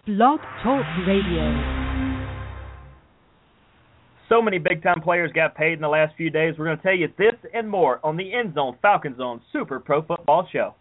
Blog Talk Radio. So many big-time players got paid in the last few days. We're going to tell you this and more on the End Zone Falcon Zone Super Pro Football Show.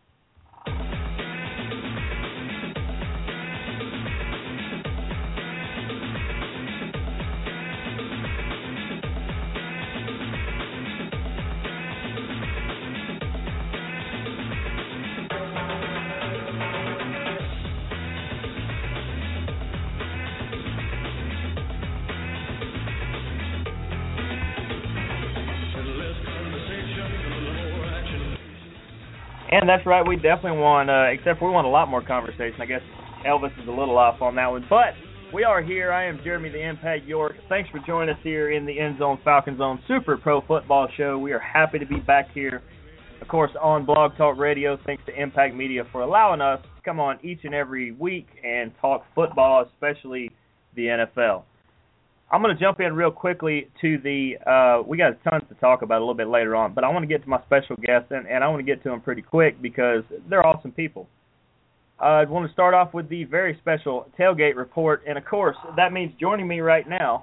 And that's right, we definitely want, except for we want a lot more conversation. I guess Elvis is a little off on that one. But we are here. I am Jeremy the Impact York. Thanks for joining us here in the End Zone Falcon Zone Super Pro Football Show. We are happy to be back here, of course, on Blog Talk Radio. Thanks to Impact Media for allowing us to come on each and every week and talk football, especially the NFL. I'm going to jump in real quickly to the we got tons to talk about a little bit later on, but I want to get to my special guest, and I want to get to them pretty quick because they're awesome people. I want to start off with the very special tailgate report, and, of course, that means joining me right now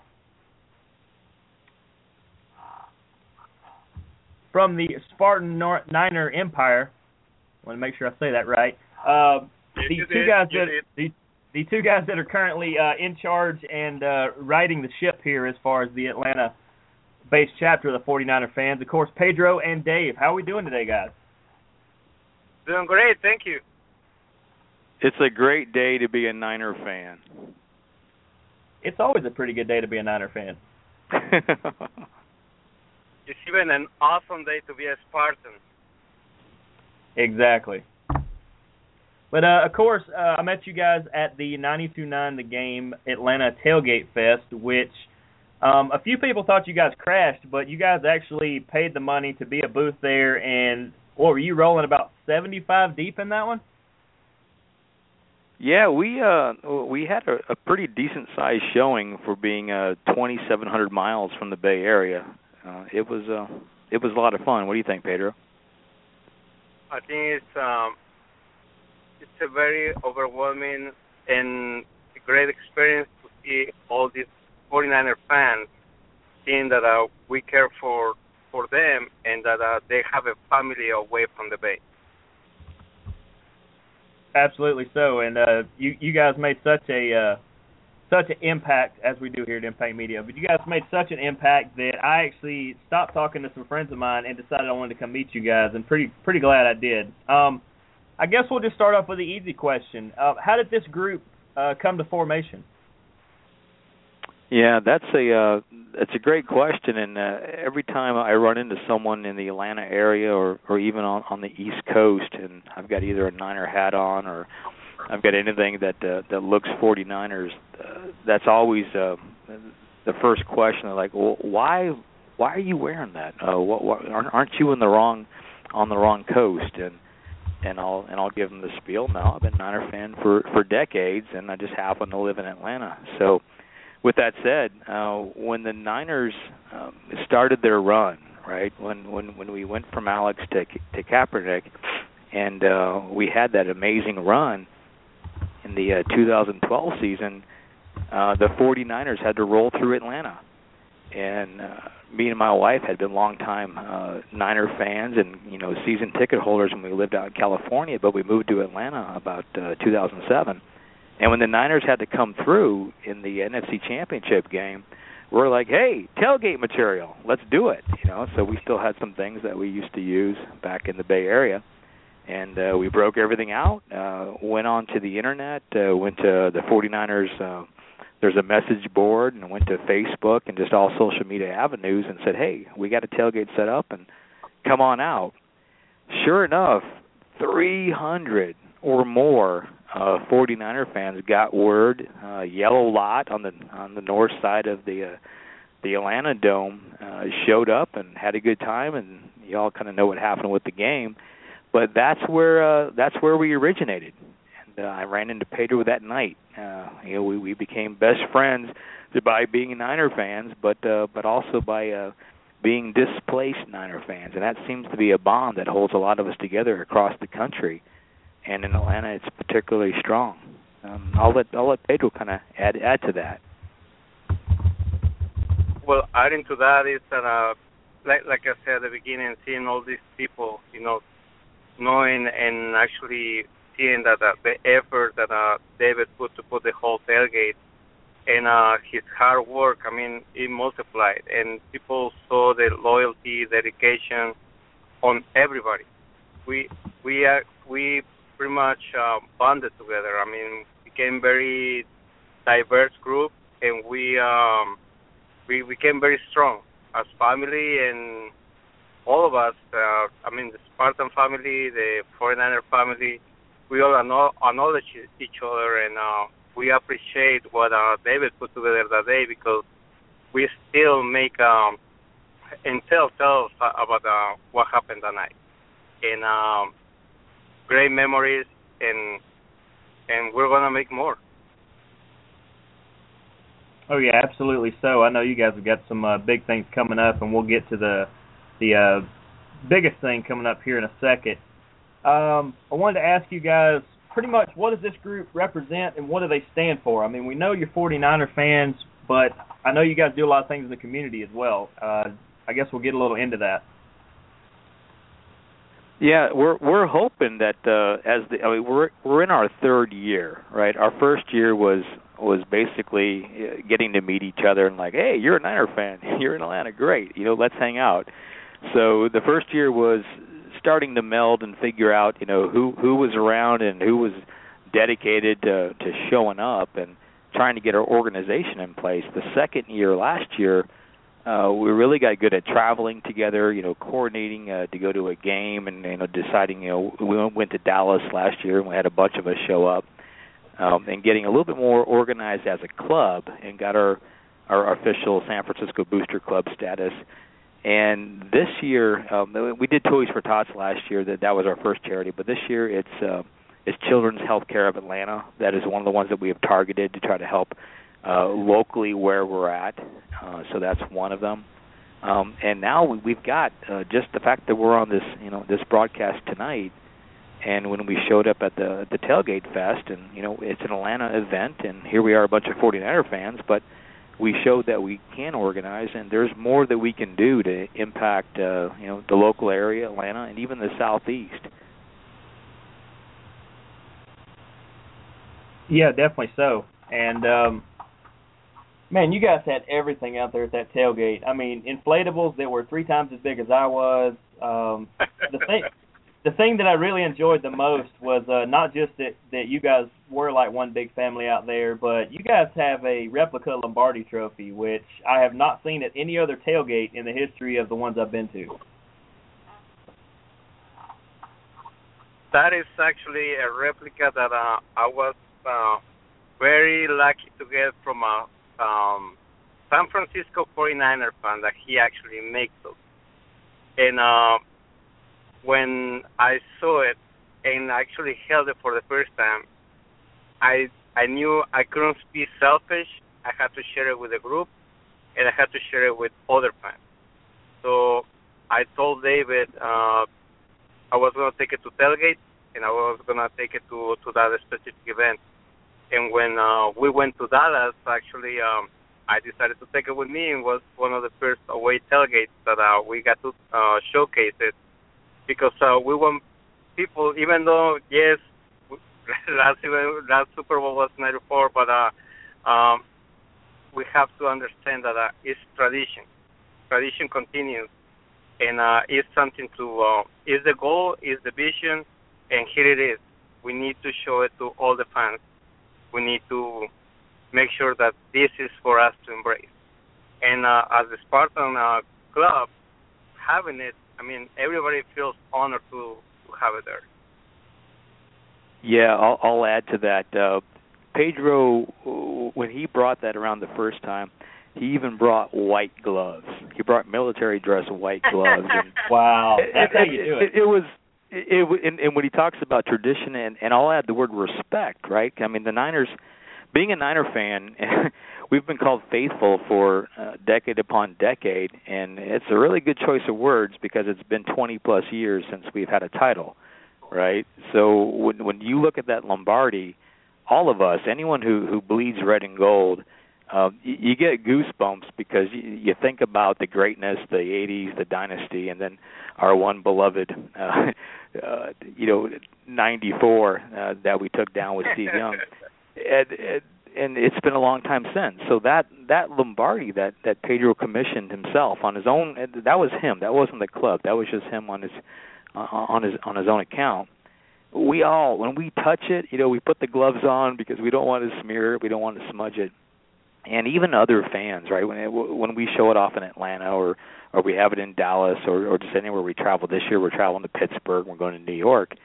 from the Spartan Niner Empire. I want to make sure I say that right. The two guys that are currently in charge and riding the ship here as far as the Atlanta-based chapter of the 49er fans. Of course, Pedro and Dave. How are we doing today, guys? Doing great, thank you. It's a great day to be a Niner fan. It's always a pretty good day to be a Niner fan. It's even an awesome day to be a Spartan. Exactly. But, of course, I met you guys at the 92.9 The Game Atlanta Tailgate Fest, which a few people thought you guys crashed, but you guys actually paid the money to be a booth there, and what, were you rolling about 75 deep in that one? Yeah, we had a pretty decent-sized showing for being 2,700 miles from the Bay Area. It was a lot of fun. What do you think, Pedro? I think it's a very overwhelming and great experience to see all these 49er fans, seeing that we care for them and that they have a family away from the Bay. Absolutely so, and you guys made such an impact, as we do here at Impact Media, but you guys made such an impact that I actually stopped talking to some friends of mine and decided I wanted to come meet you guys, and pretty glad I did. I guess we'll just start off with the easy question. How did this group come to formation? Yeah, that's a great question, and every time I run into someone in the Atlanta area or even on the East Coast, and I've got either a Niner hat on or I've got anything that looks 49ers, that's always the first question. They're like, well, why are you wearing that? Aren't you on the wrong coast? And I'll give them the spiel. No, I've been a Niner fan for decades, and I just happen to live in Atlanta. So, with that said, when the Niners started their run, right, when we went from Alex to Kaepernick, and we had that amazing run in the 2012 season, the 49ers had to roll through Atlanta. And me and my wife had been longtime Niner fans and, season ticket holders when we lived out in California, but we moved to Atlanta about 2007. And when the Niners had to come through in the NFC Championship game, we're like, hey, tailgate material, let's do it. So we still had some things that we used to use back in the Bay Area. And we broke everything out, went on to the Internet, went to the 49ers there's a message board, and went to Facebook and just all social media avenues and said, hey, we got a tailgate set up and come on out. Sure enough, 300 or more 49er fans got word. Yellow Lot on the north side of the Atlanta Dome showed up and had a good time, and you all kind of know what happened with the game. But that's where we originated. I ran into Pedro that night. We became best friends by being Niner fans, but also by being displaced Niner fans, and that seems to be a bond that holds a lot of us together across the country. And in Atlanta, it's particularly strong. I'll let Pedro kind of add to that. Well, adding to that is that, like I said at the beginning, seeing all these people, knowing and actually seeing that the effort that David put to put the whole tailgate and his hard work, I mean, it multiplied, and people saw the loyalty, dedication on everybody. We pretty much bonded together. I mean, became very diverse group, and we became very strong as family, and all of us. I mean, the Spartan family, the 49er family, we all acknowledge each other, and we appreciate what David put together that day, because we still make and tell about what happened that night, and great memories, and we're gonna make more. Oh yeah, absolutely. So I know you guys have got some big things coming up, and we'll get to the biggest thing coming up here in a second. I wanted to ask you guys, pretty much, what does this group represent, and what do they stand for? I mean, we know you're 49er fans, but I know you guys do a lot of things in the community as well. I guess we'll get a little into that. Yeah, we're hoping that we're in our third year, right? Our first year was basically getting to meet each other and like, hey, you're a Niner fan, you're in Atlanta, great, let's hang out. So the first year was starting to meld and figure out, who was around and who was dedicated to showing up and trying to get our organization in place. The second year, last year, we really got good at traveling together, coordinating to go to a game, and deciding. We went to Dallas last year, and we had a bunch of us show up, and getting a little bit more organized as a club, and got our official San Francisco Booster Club status. And this year, we did Toys for Tots last year. That was our first charity, but this year it's Children's Healthcare of Atlanta. That is one of the ones that we have targeted to try to help locally where we're at. So that's one of them. And now we've got just the fact that we're on this, this broadcast tonight, and when we showed up at the Tailgate Fest, and it's an Atlanta event, and here we are, a bunch of 49er fans, but we showed that we can organize, and there's more that we can do to impact, the local area, Atlanta, and even the Southeast. Yeah, definitely so. And man, you guys had everything out there at that tailgate. I mean, inflatables that were 3 times as big as I was. The thing that I really enjoyed the most was not just that you guys were like one big family out there, but you guys have a replica Lombardi trophy, which I have not seen at any other tailgate in the history of the ones I've been to. That is actually a replica that I was very lucky to get from a San Francisco 49er fan that he actually makes those. And when I saw it and actually held it for the first time, I knew I couldn't be selfish. I had to share it with the group, and I had to share it with other fans. So I told David I was going to take it to tailgate, and I was going to take it to that specific event. And when we went to Dallas, actually, I decided to take it with me, and was one of the first away tailgates that we got to showcase it. Because we want people, even though, yes, last Super Bowl was 94, but we have to understand that it's tradition. Tradition continues, and it's something to, is the goal, is the vision, and here it is. We need to show it to all the fans. We need to make sure that this is for us to embrace. And as the Spartan Club, having it, I mean, everybody feels honored to have it there. Yeah, I'll add to that. Pedro, when he brought that around the first time, he even brought white gloves. He brought military dress white gloves. And wow, that's how you do it. And when he talks about tradition, and I'll add the word respect, right? I mean, the Niners, being a Niner fan, we've been called faithful for decade upon decade, and it's a really good choice of words because it's been 20-plus years since we've had a title, right? So when you look at that Lombardi, all of us, anyone who bleeds red and gold, you get goosebumps because you think about the greatness, the 80s, the dynasty, and then our one beloved, 94 that we took down with Steve Young. And it's been a long time since. So that Lombardi that Pedro commissioned himself on his own, that was him. That wasn't the club. That was just him on his own account. We all, when we touch it, we put the gloves on because we don't want to smear it, we don't want to smudge it. And even other fans, right? When we show it off in Atlanta or we have it in Dallas or just anywhere we travel. This year we're traveling to Pittsburgh. We're going to New York.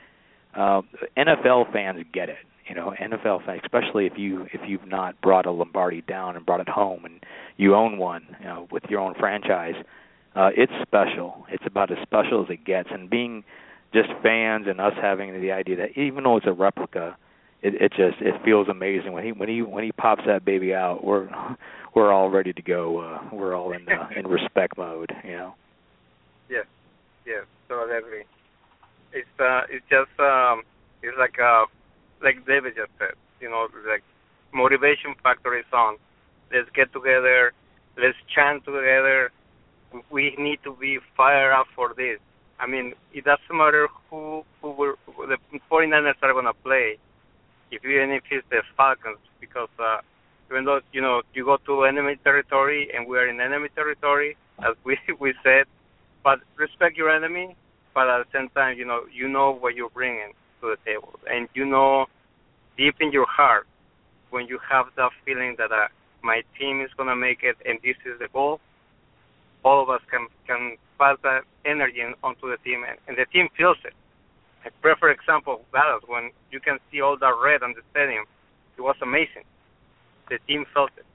NFL fans get it. NFL fans, especially if you've not brought a Lombardi down and brought it home and you own one, with your own franchise. It's special. It's about as special as it gets. And being just fans and us having the idea that even though it's a replica, it feels amazing when he pops that baby out. We're all ready to go. We're all in respect mode. Yes, totally agree. It's just it's like David just said. Like motivation factor is on. Let's get together. Let's chant together. We need to be fired up for this. I mean, it doesn't matter who the 49ers are going to play, even if it's the Falcons, because even though, you go to enemy territory, and we are in enemy territory, as we said, but respect your enemy, but at the same time, you know what you're bringing to the table. And deep in your heart, when you have that feeling that my team is going to make it and this is the goal, all of us can pass that energy onto the team, and the team feels it. A perfect example of Dallas, when you can see all that red on the stadium, it was amazing. The team felt it.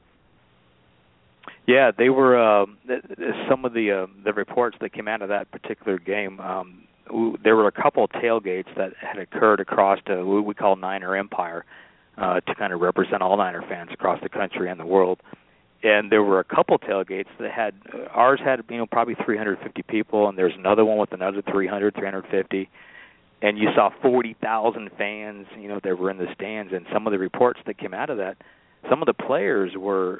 Yeah, they were some of the reports that came out of that particular game. There were a couple of tailgates that had occurred across what we call Niner Empire to kind of represent all Niner fans across the country and the world. And there were a couple tailgates that ours had probably 350 people, and there's another one with another 350. And you saw 40,000 fans, that were in the stands. And some of the reports that came out of that, some of the players were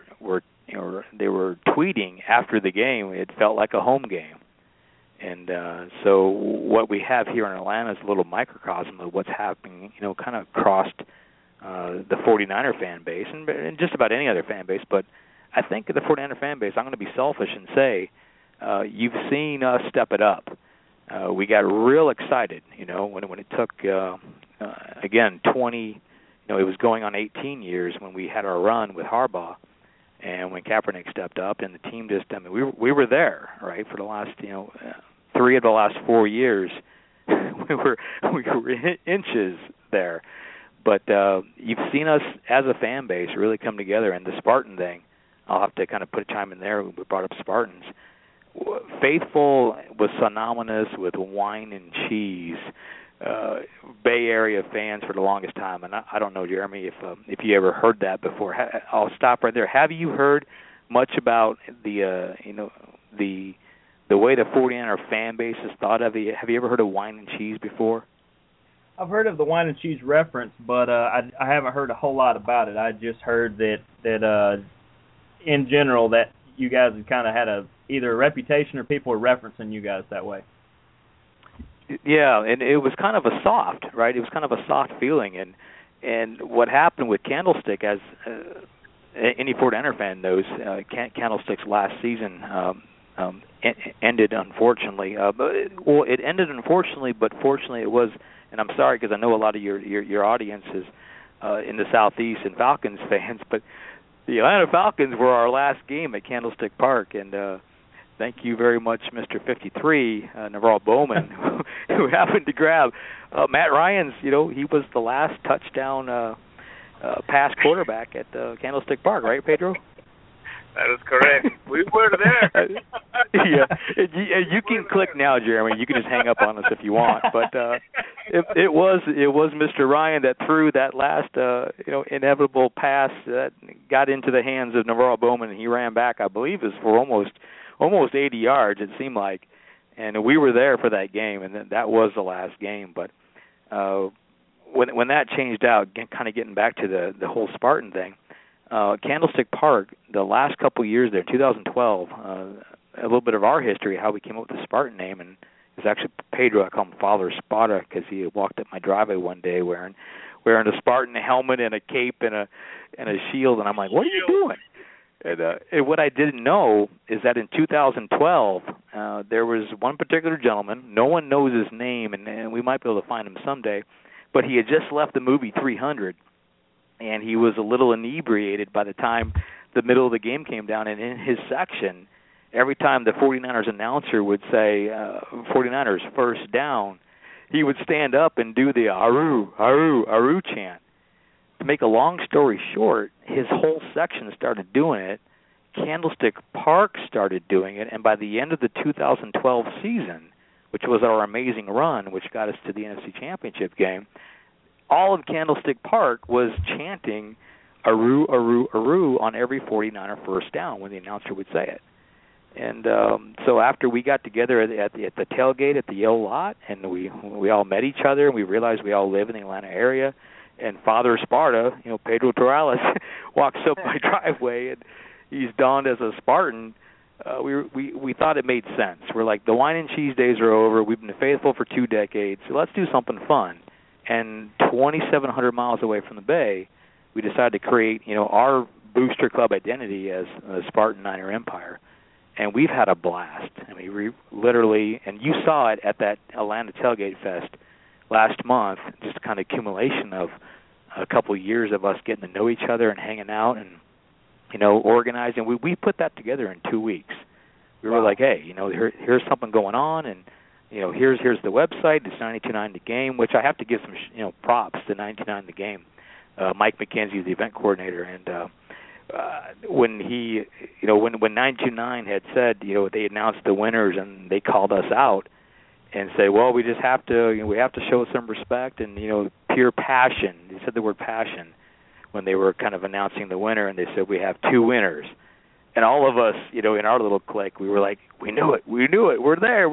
tweeting after the game. It felt like a home game. And so what we have here in Atlanta is a little microcosm of what's happening, kind of across the 49er fan base and just about any other fan base. But I think the 49er fan base, I'm going to be selfish and say, you've seen us step it up. We got real excited, when it took, again, 20, it was going on 18 years when we had our run with Harbaugh, and when Kaepernick stepped up, and the team just, we were there, right, for the last, 3 of the last 4 years. we were inches there. But you've seen us as a fan base really come together, and the Spartan thing, I'll have to kind of put a chime in there. We brought up Spartans. Faithful was synonymous with wine and cheese. Bay Area fans for the longest time, and I don't know, Jeremy, if you ever heard that before. I'll stop right there. Have you heard much about the way the 49er fan base is thought of? Have you ever heard of wine and cheese before? I've heard of the wine and cheese reference, but I haven't heard a whole lot about it. I just heard that in general that you guys have kind of had either a reputation or people are referencing you guys that way. Yeah, and it was kind of a soft, right? It was kind of a soft feeling, and what happened with Candlestick, as any 49er fan knows, Candlestick's last season ended unfortunately. It ended unfortunately, but fortunately it was. And I'm sorry because I know a lot of your audience is in the Southeast and Falcons fans, but the Atlanta Falcons were our last game at Candlestick Park, and thank you very much, Mr. 53, Navarro Bowman, who happened to grab Matt Ryan's. He was the last touchdown pass quarterback at Candlestick Park, right, Pedro? That is correct. We were there. Yeah, you can click now, Jeremy. You can just hang up on us if you want. But it was Mr. Ryan that threw that last inevitable pass that got into the hands of Navarro Bowman, and he ran back. I believe it was for almost 80 yards. It seemed like, and we were there for that game, and that was the last game. But when that changed out, kind of getting back to the whole Spartan thing, Candlestick Park, the last couple years there, 2012, a little bit of our history, how we came up with the Spartan name, and it's actually Pedro. I call him Father Sparta because he walked up my driveway one day wearing a Spartan helmet and a cape and a shield, and I'm like, what are you doing? And what I didn't know is that in 2012, there was one particular gentleman. No one knows his name, and we might be able to find him someday. But he had just left the movie 300, and he was a little inebriated by the time the middle of the game came down. And in his section, every time the 49ers announcer would say 49ers first down, he would stand up and do the Aru, Aru, Aru chant. To make a long story short, his whole section started doing it. Candlestick Park started doing it, and by the end of the 2012 season, which was our amazing run, which got us to the NFC Championship game, all of Candlestick Park was chanting Aru, Aru, Aru on every 49er first down when the announcer would say it. And so after we got together at the tailgate at the Yale lot, and we all met each other, and we realized we all live in the Atlanta area, and Father Sparta, Pedro Torales, walks up my driveway, and he's donned as a Spartan. We thought it made sense. We're like, the wine and cheese days are over. We've been faithful for 2 decades, so let's do something fun. And 2,700 miles away from the Bay, we decided to create, our booster club identity as the Spartan Niner Empire. And we've had a blast. I mean, we literally, and you saw it at that Atlanta Tailgate Fest last month, just kind of accumulation of a couple of years of us getting to know each other and hanging out and, organizing. We put that together in 2 weeks. We were like, hey, here's something going on, and, here's the website. It's 92.9 The Game, which I have to give some, props to 92.9 The Game. Mike McKenzie, the event coordinator, and when he, when 929 had said, they announced the winners and they called us out and said, well, we just have to, we have to show some respect and, pure passion. They said the word passion when they were kind of announcing the winner, and they said we have 2 winners. And all of us, in our little clique, we were like, we knew it, we're there.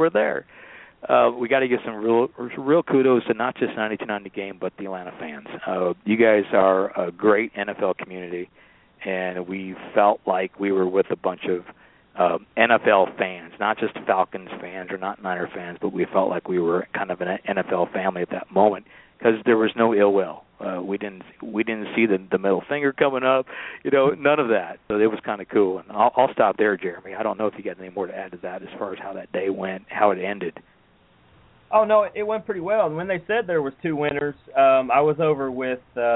We got to give some real kudos to not just 92.9 The Game, but the Atlanta fans. You guys are a great NFL community, and we felt like we were with a bunch of NFL fans, not just Falcons fans or not Niner fans, but we felt like we were kind of an NFL family at that moment because there was no ill will. We didn't see the middle finger coming up, none of that. So it was kind of cool. And I'll stop there, Jeremy. I don't know if you got any more to add to that as far as how that day went, how it ended. Oh no, it went pretty well. And when they said there was 2 winners, I was over with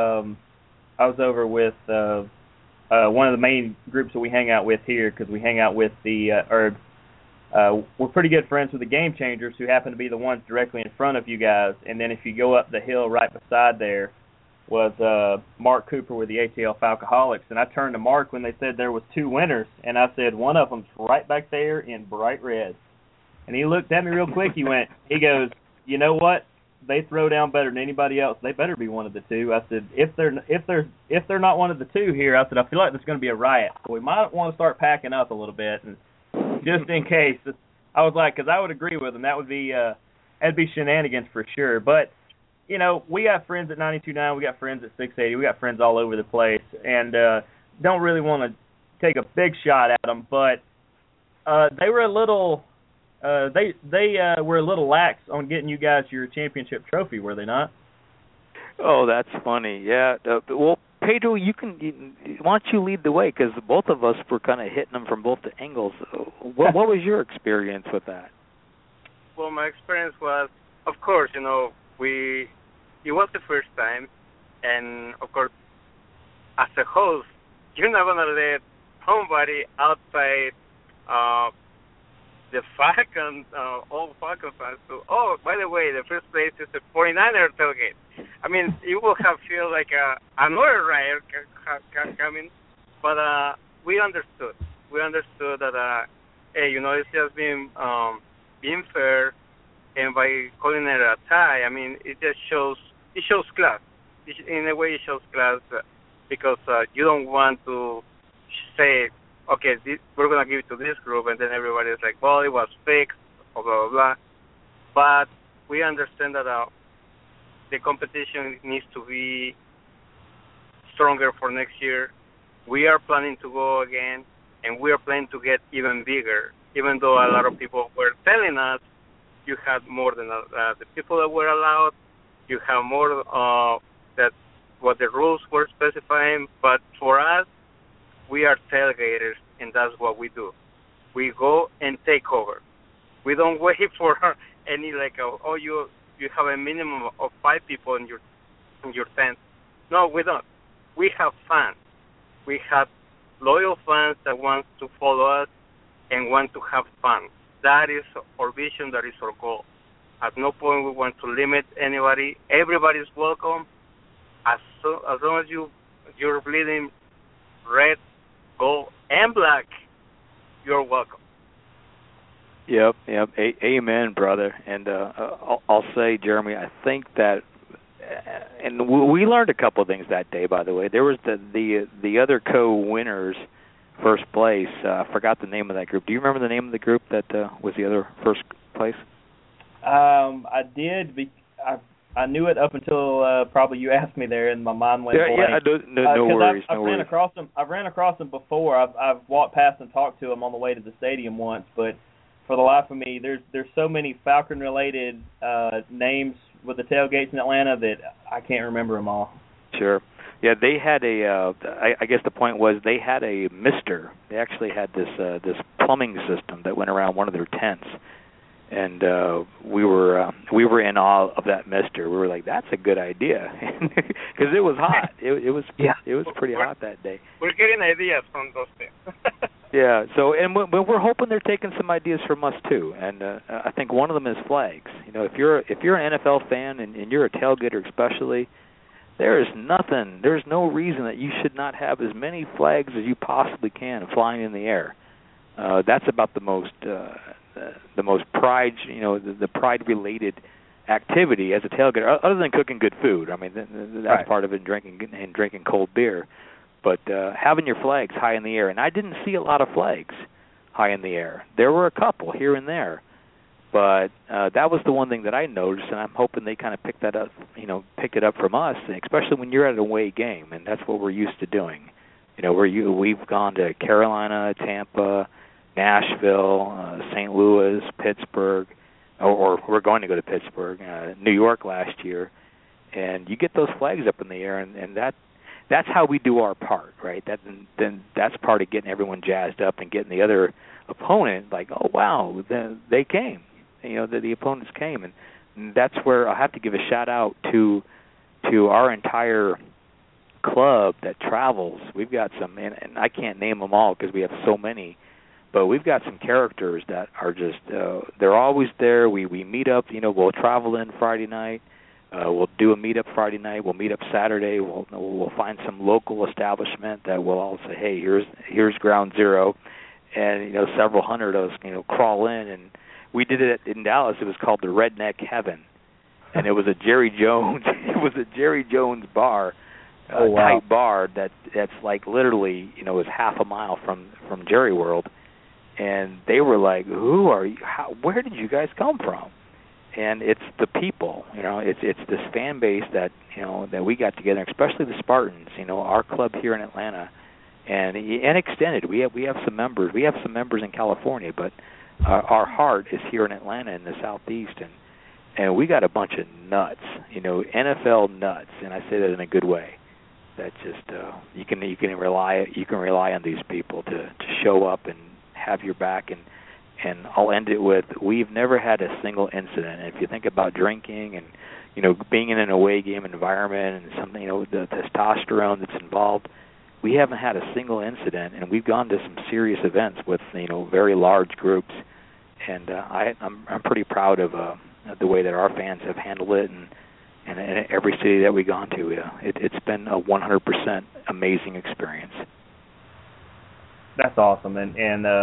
one of the main groups that we hang out with here, because we hang out with we're pretty good friends with the Game Changers, who happen to be the ones directly in front of you guys. And then if you go up the hill right beside there was Mark Cooper with the ATL Falcoholics. And I turned to Mark when they said there was 2 winners, and I said, one of them's right back there in bright red. And he looked at me real quick. He goes, you know what? They throw down better than anybody else. They better be one of the 2. I said, if they're not one of the 2 here, I said, I feel like there's going to be a riot. So we might want to start packing up a little bit, and just in case. I was like, because I would agree with them. That would be that'd be shenanigans for sure. But we got friends at 92.9. We got friends at 680. We got friends all over the place, and don't really want to take a big shot at them, but they were a little. They were a little lax on getting you guys your championship trophy, were they not? Oh, that's funny. Yeah. Well, Pedro, why don't you lead the way, because both of us were kind of hitting them from both the angles. What was your experience with that? Well, my experience was, of course, it was the first time, and of course, as a host, you're not gonna let somebody outside the Falcons, all Falcon fans, oh, by the way, the first place is the 49er tailgate. I mean, you will have feel like another riot coming, but we understood. We understood that, hey, it's just being fair, and by calling it a tie, I mean, it just shows class. In a way, it shows class because you don't want to say, okay, we're going to give it to this group, and then everybody's like, well, it was fixed, blah, blah, blah. But we understand that the competition needs to be stronger for next year. We are planning to go again, and we are planning to get even bigger. Even though a lot of people were telling us you had more than the people that were allowed, you have more that what the rules were specifying. But for us, we are tailgaters, and that's what we do. We go and take over. We don't wait for any you have a minimum of 5 people in your tent. No, we don't. We have fans. We have loyal fans that want to follow us and want to have fun. That is our vision. That is our goal. At no point we want to limit anybody. Everybody is welcome. As long as you're bleeding red, gold, and black, you're welcome. Yep. Amen, brother. And I'll say, Jeremy, I think that, and we learned a couple of things that day. By the way, there was the other co-winners, first place. I forgot the name of that group. Do you remember the name of the group that was the other first place? I did. I knew it up until probably you asked me there, and my mind went blank. No worries. I've ran across them. I've ran across them before. I've walked past and talked to them on the way to the stadium once, but for the life of me, there's so many Falcon-related names with the tailgates in Atlanta that I can't remember them all. Sure. Yeah, they had I guess the point was they had a mister. They actually had this plumbing system that went around one of their tents. And we were in awe of that mister. We were like, "That's a good idea," because it was hot. It was pretty hot that day. We're getting ideas from those things. Yeah. So, and we're hoping they're taking some ideas from us too. And I think one of them is flags. You know, if you're an NFL fan and you're a tailgater especially, there's no reason that you should not have as many flags as you possibly can flying in the air. That's about the most pride, the pride-related activity as a tailgater, other than cooking good food. I mean, that's right. Part of it, drinking cold beer. But having your flags high in the air, and I didn't see a lot of flags high in the air. There were a couple here and there, but that was the one thing that I noticed, and I'm hoping they kind of picked it up from us, especially when you're at an away game, and that's what we're used to doing. We've gone to Carolina, Tampa, Nashville, St. Louis, Pittsburgh, or we're going to go to Pittsburgh, New York last year, and you get those flags up in the air, and that's how we do our part, right? Then that's part of getting everyone jazzed up and getting the other opponent like, oh wow, they came, the opponents came, and that's where I have to give a shout out to our entire club that travels. We've got some, and I can't name them all because we have so many. But we've got some characters that are just, they're always there. We meet up, we'll travel in Friday night. We'll do a meet-up Friday night. We'll meet up Saturday. We'll find some local establishment that will all say, hey, here's ground zero. And, several hundred of us, crawl in. And we did it in Dallas. It was called the Redneck Heaven. And it was a Jerry Jones bar, type bar that's like literally, is half a mile from Jerry World. And they were like, "Who are you? Where did you guys come from?" And it's the people, it's this fan base that that we got together, especially the Spartans, our club here in Atlanta, and extended. We have some members. We have some members in California, but our heart is here in Atlanta in the Southeast, and we got a bunch of nuts, NFL nuts, and I say that in a good way. That just you can rely on these people to show up and have your back, and I'll end it with, we've never had a single incident. And if you think about drinking and being in an away game environment and something, the testosterone that's involved, we haven't had a single incident, and we've gone to some serious events with very large groups, and I'm pretty proud of the way that our fans have handled it, and in every city that we've gone to, it's been a 100% amazing experience. That's awesome, and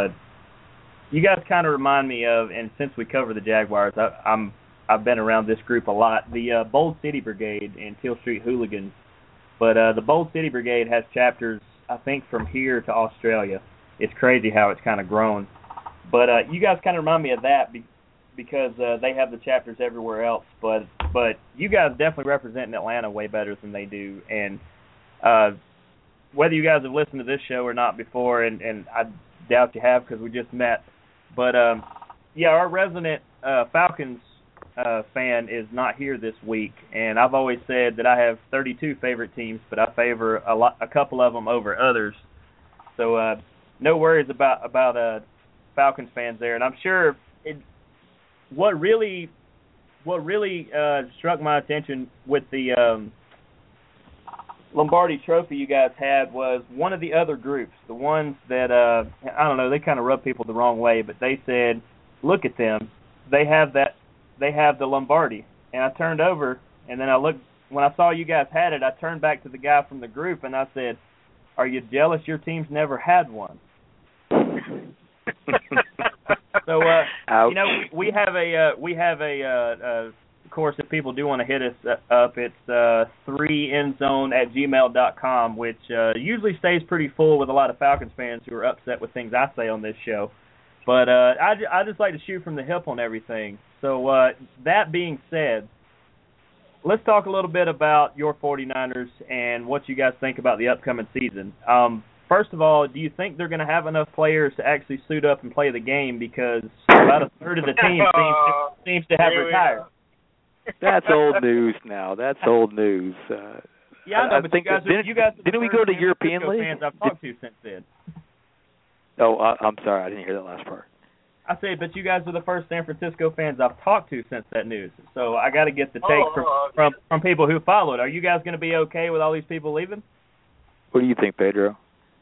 you guys kind of remind me of, and since we cover the Jaguars, I've been around this group a lot, the Bold City Brigade and Teal Street Hooligans. But the Bold City Brigade has chapters, I think, from here to Australia. It's crazy how it's kind of grown. But you guys kind of remind me of that. because they have the chapters everywhere else. But you guys definitely represent Atlanta way better than they do. And whether you guys have listened to this show or not before, and I doubt you have because we just met, but yeah, our resident Falcons fan is not here this week, and I've always said that I have 32 favorite teams, but I favor a couple of them over others. So no worries about Falcons fans there. And I'm sure what really struck my attention with the Lombardi Trophy you guys had was one of the other groups, the ones that I don't know, they kind of rub people the wrong way, but they said, look at them, they have the Lombardi. And I turned over, and then I looked, when I saw you guys had it, I turned back to the guy from the group and I said, are you jealous your team's never had one? So you know, we have a of course, if people do want to hit us up, it's 3endzone@gmail.com, which usually stays pretty full with a lot of Falcons fans who are upset with things I say on this show. But I just like to shoot from the hip on everything. So that being said, let's talk a little bit about your 49ers and what you guys think about the upcoming season. First of all, do you think they're going to have enough players to actually suit up and play the game, because about a third of the team seems to have retired? That's old news now. That's old news. Yeah, I know, but you guys didn't we go to European League? Fans I've talked to since then. Oh, I'm sorry, I didn't hear that last part. I say, but you guys are the first San Francisco fans I've talked to since that news. So I got to get the take from people who follow it. Are you guys going to be okay with all these people leaving? What do you think, Pedro?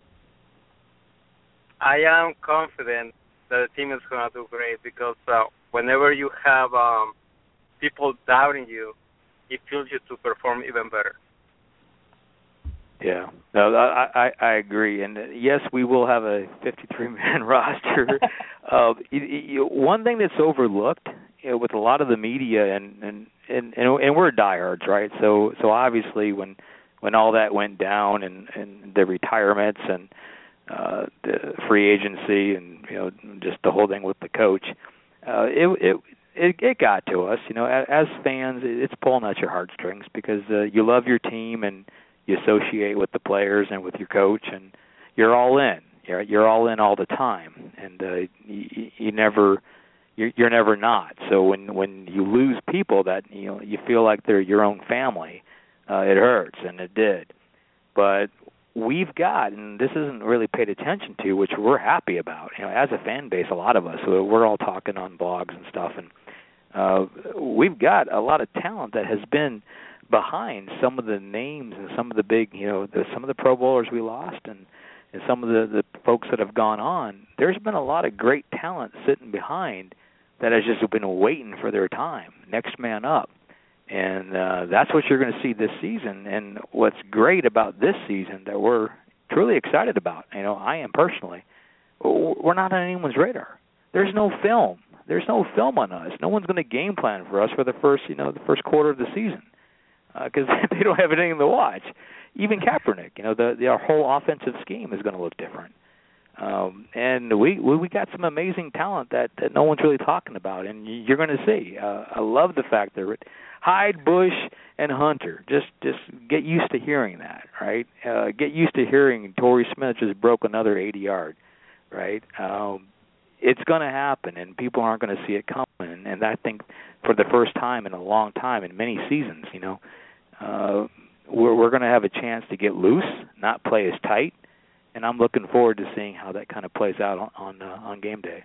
I am confident that the team is going to do great, because whenever you have people doubting you, it fuels you to perform even better. Yeah, no, I agree, and yes, we will have a 53-man roster. One thing that's overlooked, with a lot of the media, and we're diehards, right? So obviously, when all that went down, and the retirements and the free agency, and just the whole thing with the coach, it got to us. As fans, it's pulling at your heartstrings, because you love your team and you associate with the players and with your coach, and you're all in. You're all in all the time, and you're never not. So when you lose people that you feel like they're your own family, it hurts, and it did. But we've got, and this isn't really paid attention to, which we're happy about. As a fan base, a lot of us, we're all talking on blogs and stuff, and we've got a lot of talent that has been behind some of the names and some of the big, some of the Pro Bowlers we lost, and some of the folks that have gone on. There's been a lot of great talent sitting behind that has just been waiting for their time, next man up. And that's what you're going to see this season. And what's great about this season that we're truly excited about, I am personally, we're not on anyone's radar. There's no film. There's no film on us. No one's going to game plan for us for the first quarter of the season, because they don't have anything to watch. Even Kaepernick, our whole offensive scheme is going to look different. And we got some amazing talent that no one's really talking about, and you're going to see. I love the fact that Hyde, Bush, and Hunter, just get used to hearing that, right? Get used to hearing Torrey Smith just broke another 80-yard, right? It's going to happen, and people aren't going to see it coming. And I think for the first time in a long time, in many seasons, we're going to have a chance to get loose, not play as tight, and I'm looking forward to seeing how that kind of plays out on game day.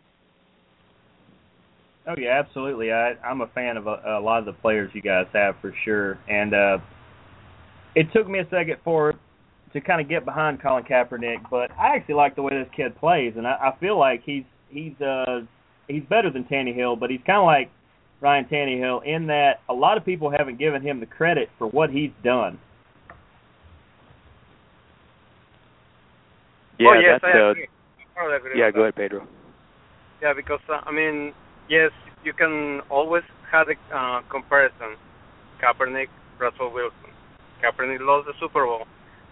Oh, yeah, absolutely. I'm a fan of a lot of the players you guys have, for sure. And it took me a second to kind of get behind Colin Kaepernick, but I actually like the way this kid plays, and I feel like he's better than Tannehill, but he's kind of like Ryan Tannehill in that a lot of people haven't given him the credit for what he's done. Yeah, yes, that's I agree. I agree. Yeah, go ahead, Pedro. Yeah, because yes, you can always have a comparison. Kaepernick, Russell Wilson. Kaepernick lost the Super Bowl.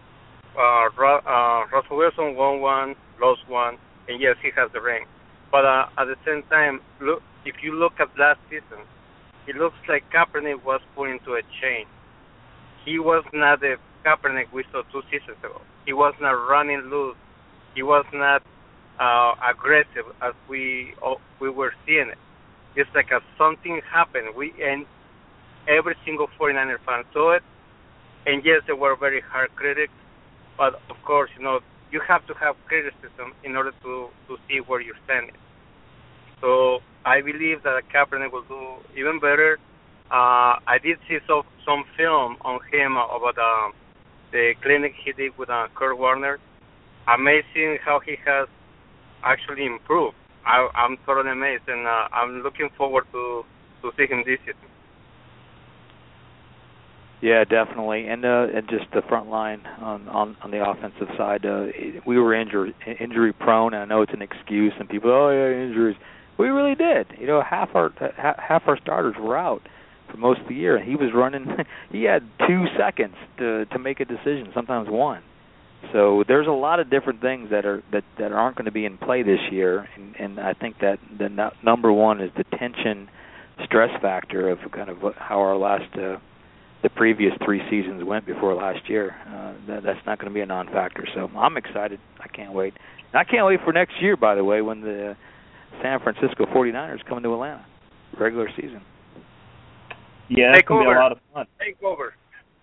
Russell Wilson won one, lost one, and yes, he has the ring. But at the same time, if you look at last season, it looks like Kaepernick was put into a chain. He was not the Kaepernick we saw 2 seasons ago. He was not running loose. He was not aggressive as we were seeing it. It's like something happened. And every single 49er fan saw it. And yes, they were very hard critics, but of course, you have to have criticism in order to see where you're standing. So I believe that Kaepernick will do even better. I did see some film on him about the clinic he did with Kurt Warner. Amazing how he has actually improved. I'm totally amazed, and I'm looking forward to see him this season. Yeah, definitely, and just the front line on the offensive side, we were injury prone. I know it's an excuse, and people, injuries. We really did. Half our starters were out for most of the year, and he was running. He had 2 seconds to make a decision, sometimes 1. So there's a lot of different things that aren't going to be in play this year, and I think that the number one is the tension, stress factor of kind of how our the previous 3 seasons went before last year. That's not going to be a non-factor. So I'm excited. I can't wait. And I can't wait for next year, by the way, when the San Francisco 49ers come to Atlanta, regular season. Yeah, that's going to be a lot of fun. Take over.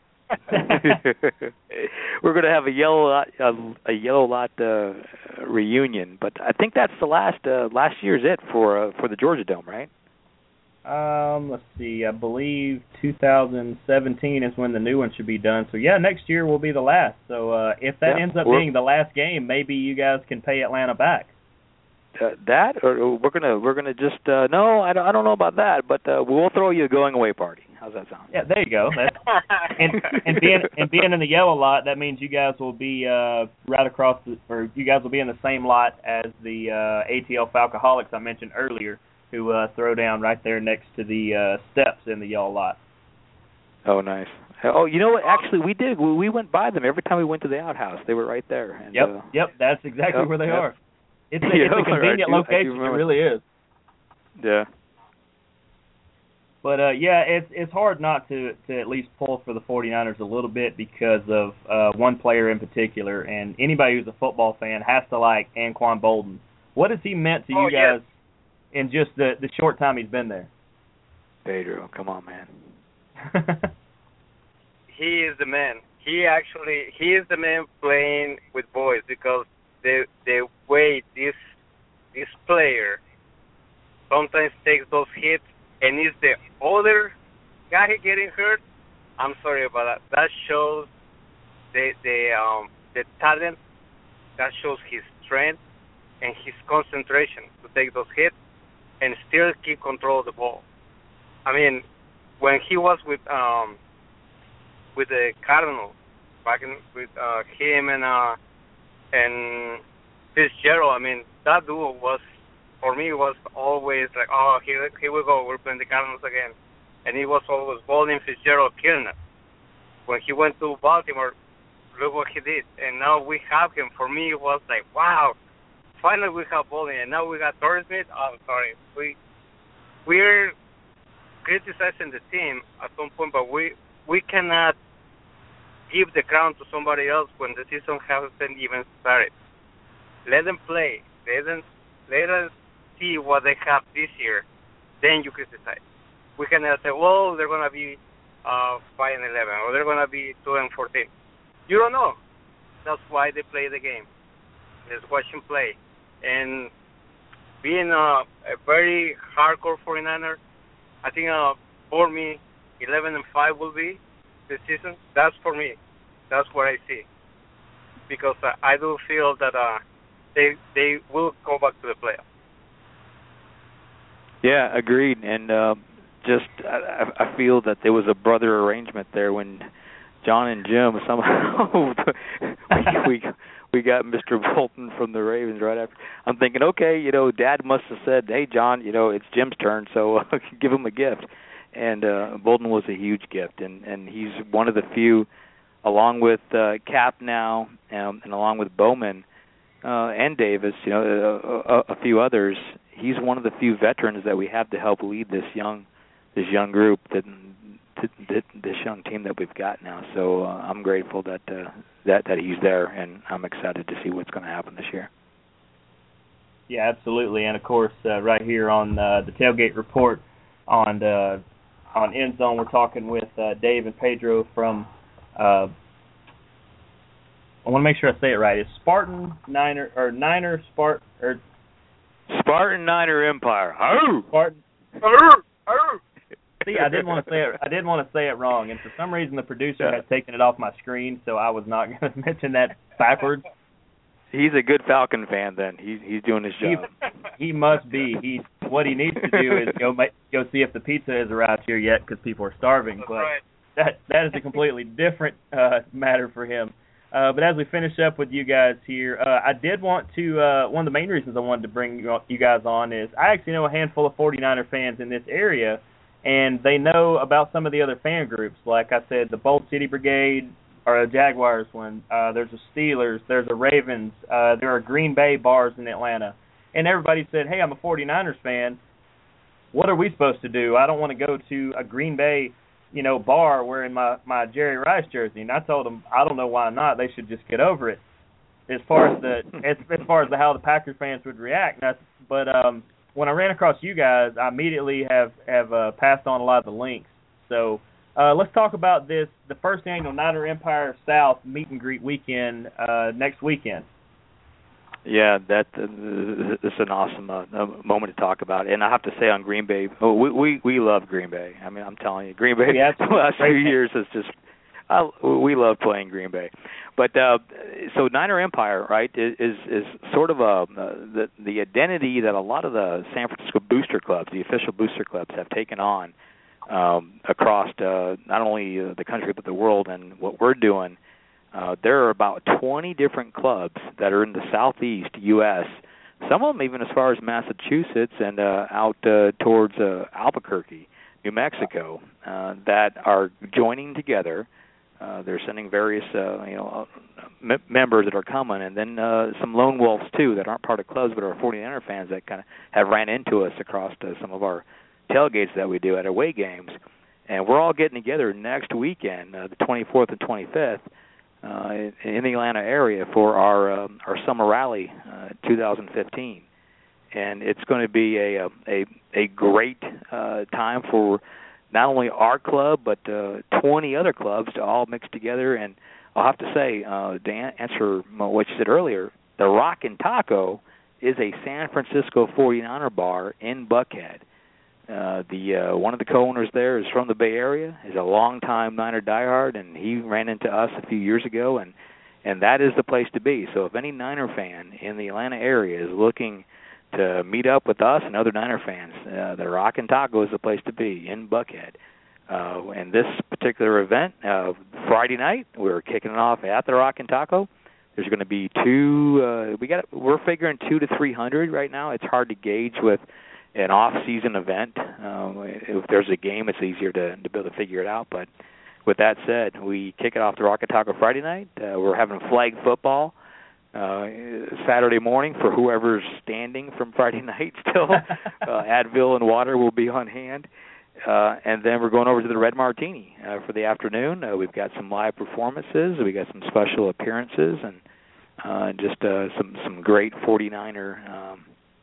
We're going to have a yellow lot reunion, but I think that's the last year's it for the Georgia Dome, right? Let's see. I believe 2017 is when the new one should be done. So yeah, next year will be the last. So if that ends up being the last game, maybe you guys can pay Atlanta back. That, or we're gonna just no, I don't know about that, but we'll throw you a going away party. How's that sound? Yeah, there you go. and being in the yellow lot, that means you guys will be right across, or you guys will be in the same lot as the ATL Falcoholics I mentioned earlier, who throw down right there next to the steps in the yellow lot. Oh, nice. Oh, you know what? Actually, we did. We went by them every time we went to the outhouse. They were right there. And, yep. That's exactly where they are. It's a convenient location. It really is. Yeah. But, it's hard not to at least pull for the 49ers a little bit because of one player in particular. And anybody who's a football fan has to like Anquan Boldin. What has he meant to you guys in just the short time he's been there? Pedro, come on, man. He is the man. He is the man playing with boys, because the way this player sometimes takes those hits and is the other guy getting hurt, I'm sorry about that. That shows the talent. That shows his strength and his concentration to take those hits and still keep control of the ball. I mean, when he was with the Cardinals, with him and Fitzgerald, I mean, that duo was, for me, was always like, oh, here we go, we're playing the Cardinals again. And he was always Boldin, Fitzgerald, Kirner. When he went to Baltimore, look what he did. And now we have him. For me, it was like, wow, finally we have Boldin. And now we got Torrey Smith. Oh, I'm sorry. We're criticizing the team at some point, but we cannot give the crown to somebody else when the season hasn't even started. Let them play. Let us see what they have this year. Then you criticize. We cannot say, well, they're going to be 5-11, or they're going to be 2-14. You don't know. That's why they play the game. Let's watch them play. And being a very hardcore 49er, I think for me, 11-5 will be this season. That's for me. That's what I see. Because I do feel that they will go back to the playoffs. Yeah, agreed. And I feel that there was a brother arrangement there when John and Jim somehow we got Mr. Bolton from the Ravens right after. I'm thinking, okay, Dad must have said, hey, John, it's Jim's turn, so give him a gift. And Bolton was a huge gift, and he's one of the few, along with Cap now, and along with Bowman and Davis, a few others. he's one of the few veterans that we have to help lead this young group, this young team that we've got now. So I'm grateful that he's there, and I'm excited to see what's going to happen this year. Yeah, absolutely. And of course, right here on the Tailgate Report on End Zone, we're talking with Dave and Pedro from. I want to make sure I say it right. It's Spartan Niner or Niner Spartan or Spartan Niner Empire. Oh, Spartan. See, I didn't want to say it. I didn't want to say it wrong, and for some reason the producer had taken it off my screen, so I was not going to mention that backwards. He's a good Falcon fan. Then he's doing his job. He must be. What he needs to do is go see if the pizza has arrived here yet, because people are starving. But that is a completely different matter for him. But as we finish up with you guys here, I did want to, one of the main reasons I wanted to bring you guys on is I actually know a handful of 49er fans in this area, and they know about some of the other fan groups. Like I said, the Bolt City Brigade, or a Jaguars one, there's a Steelers, there's a Ravens, there are Green Bay bars in Atlanta. And everybody said, hey, I'm a 49ers fan. What are we supposed to do? I don't want to go to a Green Bay bar wearing my Jerry Rice jersey. And I told them, I don't know why not. They should just get over it. As far as how the Packers fans would react. But when I ran across you guys, I immediately have passed on a lot of the links. So let's talk about the first annual Niner Empire South Meet and Greet weekend next weekend. Yeah, that's an awesome moment to talk about. And I have to say on Green Bay, we love Green Bay. I mean, I'm telling you, Green Bay the last few years is just we love playing Green Bay. But so Niner Empire, right, is sort of the identity that a lot of the San Francisco booster clubs, the official booster clubs, have taken on across not only the country but the world. And what we're doing. There are about 20 different clubs that are in the southeast U.S., some of them even as far as Massachusetts and out towards Albuquerque, New Mexico, that are joining together. They're sending various members that are coming, and then some lone wolves, too, that aren't part of clubs but are 49er fans that kind of have ran into us across some of our tailgates that we do at away games. And we're all getting together next weekend, the 24th and 25th, in the Atlanta area for our summer rally 2015, and it's going to be a great time for not only our club but 20 other clubs to all mix together. And I'll have to say, to answer what you said earlier, the Rockin' Taco is a San Francisco 49er bar in Buckhead. One of the co-owners there is from the Bay Area. He's a longtime Niner diehard, and he ran into us a few years ago, and that is the place to be. So if any Niner fan in the Atlanta area is looking to meet up with us and other Niner fans, the Rockin' Taco is the place to be in Buckhead. And this particular event, Friday night, we're kicking it off at the Rockin' Taco. There's going to be we're figuring 200 to 300 right now. It's hard to gauge with an off-season event. If there's a game, it's easier to be able to figure it out. But with that said, we kick it off the Rockin' Taco Friday night. We're having flag football Saturday morning for whoever's standing from Friday night still. Advil and water will be on hand. And then we're going over to the Red Martini for the afternoon. We've got some live performances. We got some special appearances and just some great 49er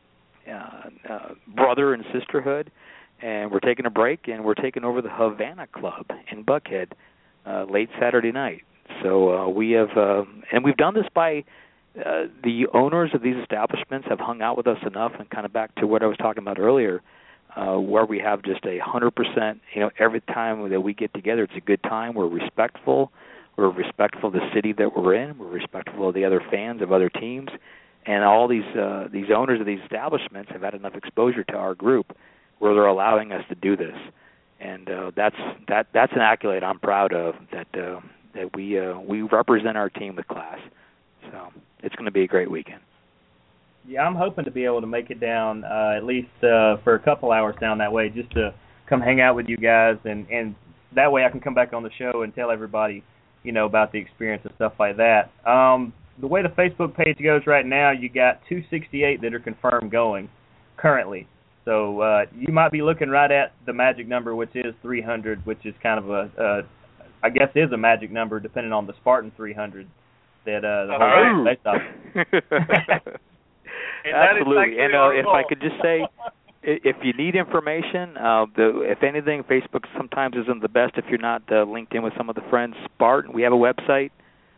brother and sisterhood, and we're taking a break, and we're taking over the Havana Club in Buckhead late Saturday night. So we have, and we've done this by the owners of these establishments have hung out with us enough, and kind of back to what I was talking about earlier, where we have just 100%. Every time that we get together, it's a good time. We're respectful. We're respectful of the city that we're in. We're respectful of the other fans of other teams. And all these owners of these establishments have had enough exposure to our group where they're allowing us to do this, and that's an accolade I'm proud of. That we represent our team with class. So it's going to be a great weekend. Yeah, I'm hoping to be able to make it down at least for a couple hours down that way, just to come hang out with you guys, and that way I can come back on the show and tell everybody about the experience and stuff like that. The way the Facebook page goes right now, you got 268 that are confirmed going. currently. So you might be looking right at the magic number, which is 300, which is kind of I guess is a magic number depending on the Spartan 300 that the whole based off. Absolutely. And if I could just say, if you need information, if anything, Facebook sometimes isn't the best if you're not linked in with some of the friends. Spartan, we have a website,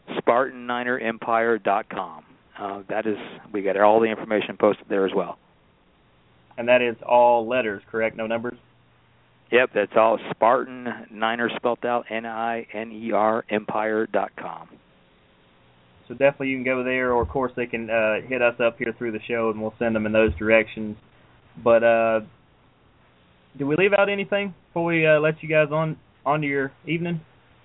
SpartanNinerEmpire.com. We got all the information posted there as well. And that is all letters, correct? No numbers? Yep, that's all Spartan Niner spelled out, NINER Empire.com. So definitely you can go there, or of course they can hit us up here through the show, and we'll send them in those directions. But did we leave out anything before we let you guys on to your evening?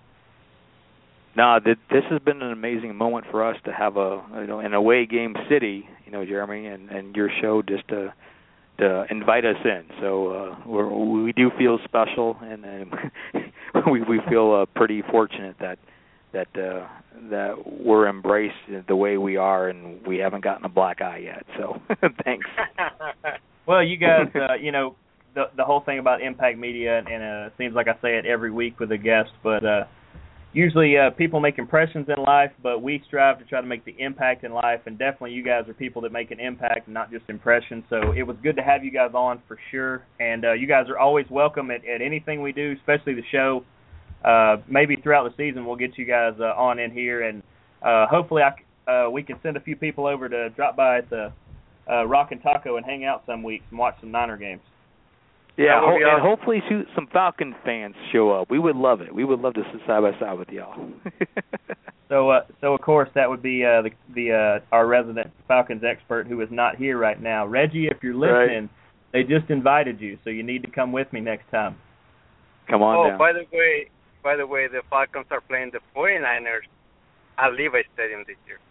No, this has been an amazing moment for us to have an away game city, Jeremy, and your show just to invite us in. So we do feel special, and we feel pretty fortunate that we're embraced the way we are, and we haven't gotten a black eye yet. So thanks. Well, you guys, the whole thing about Impact Media, and it seems like I say it every week with a guest, but usually people make impressions in life, but we strive to try to make the impact in life, and definitely you guys are people that make an impact and not just impressions. So it was good to have you guys on for sure, and you guys are always welcome at anything we do, especially the show. Maybe throughout the season we'll get you guys on in here, and hopefully we can send a few people over to drop by at the Rock and Taco and hang out some weeks and watch some Niner games. Yeah, and hopefully some Falcon fans show up. We would love it. We would love to sit side by side with y'all. So of course that would be our resident Falcons expert who is not here right now. Reggie, if you're listening, They just invited you, so you need to come with me next time. Come on down. By the way, the Falcons are playing the 49ers at Levi Stadium this year.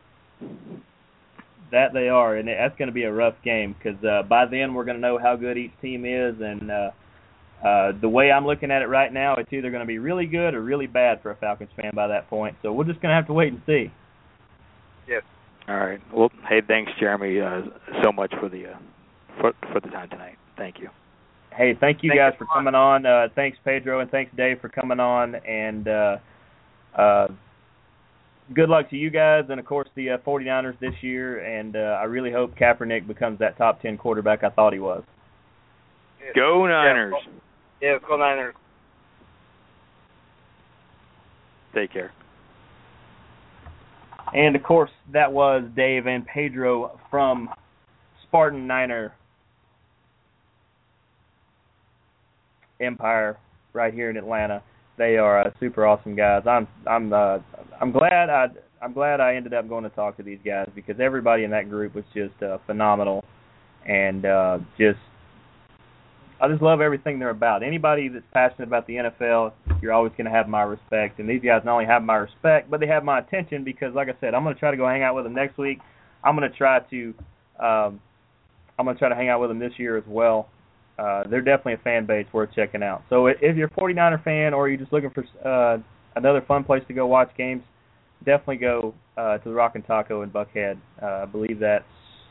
That they are, and that's going to be a rough game because by then we're going to know how good each team is, and the way I'm looking at it right now, it's either going to be really good or really bad for a Falcons fan by that point. So we're just going to have to wait and see. Yes. All right. Well, hey, thanks, Jeremy, so much for the time tonight. Thank you. Hey, thank you guys for coming on. Thanks, Pedro, and thanks, Dave, for coming on. And good luck to you guys and, of course, the 49ers this year. And I really hope Kaepernick becomes that top 10 quarterback I thought he was. Yes. Go Niners. Yeah, go Niners. Take care. And, of course, that was Dave and Pedro from Spartan Niner Empire right here in Atlanta. They are super awesome guys. I'm glad I ended up going to talk to these guys because everybody in that group was just phenomenal, and I just love everything they're about. Anybody that's passionate about the NFL, you're always going to have my respect. And these guys not only have my respect, but they have my attention because, like I said, I'm going to try to go hang out with them next week. I'm going to try to hang out with them this year as well. They're definitely a fan base worth checking out. So if you're a 49er fan or you're just looking for another fun place to go watch games, definitely go to the Rock and Taco in Buckhead. I believe that's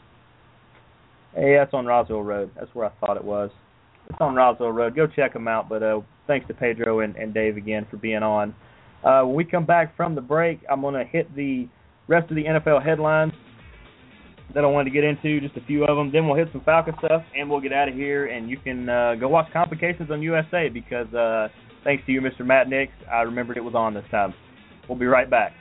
on Roswell Road. That's where I thought it was. It's on Roswell Road. Go check them out. But thanks to Pedro and Dave again for being on. When we come back from the break, I'm going to hit the rest of the NFL headlines that I wanted to get into, just a few of them. Then we'll hit some Falcon stuff, and we'll get out of here, and you can go watch Complications on USA because thanks to you, Mr. Matt Nix, I remembered it was on this time. We'll be right back.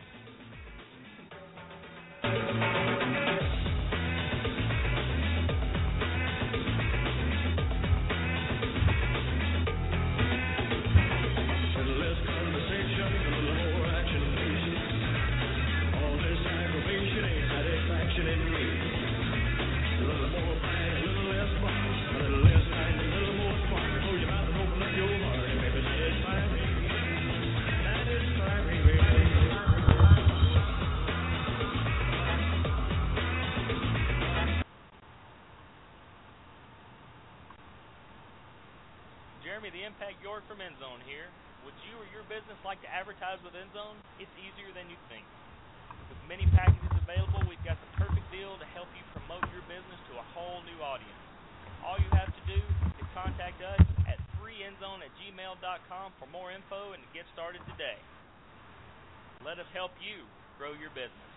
Jeremy, the Impact York from Endzone here. Would you or your business like to advertise with Endzone? It's easier than you think. With many packages available, we've got the perfect deal to help you promote your business to a whole new audience. melamushroom.com for more info and to get started today. Let us help you grow your business.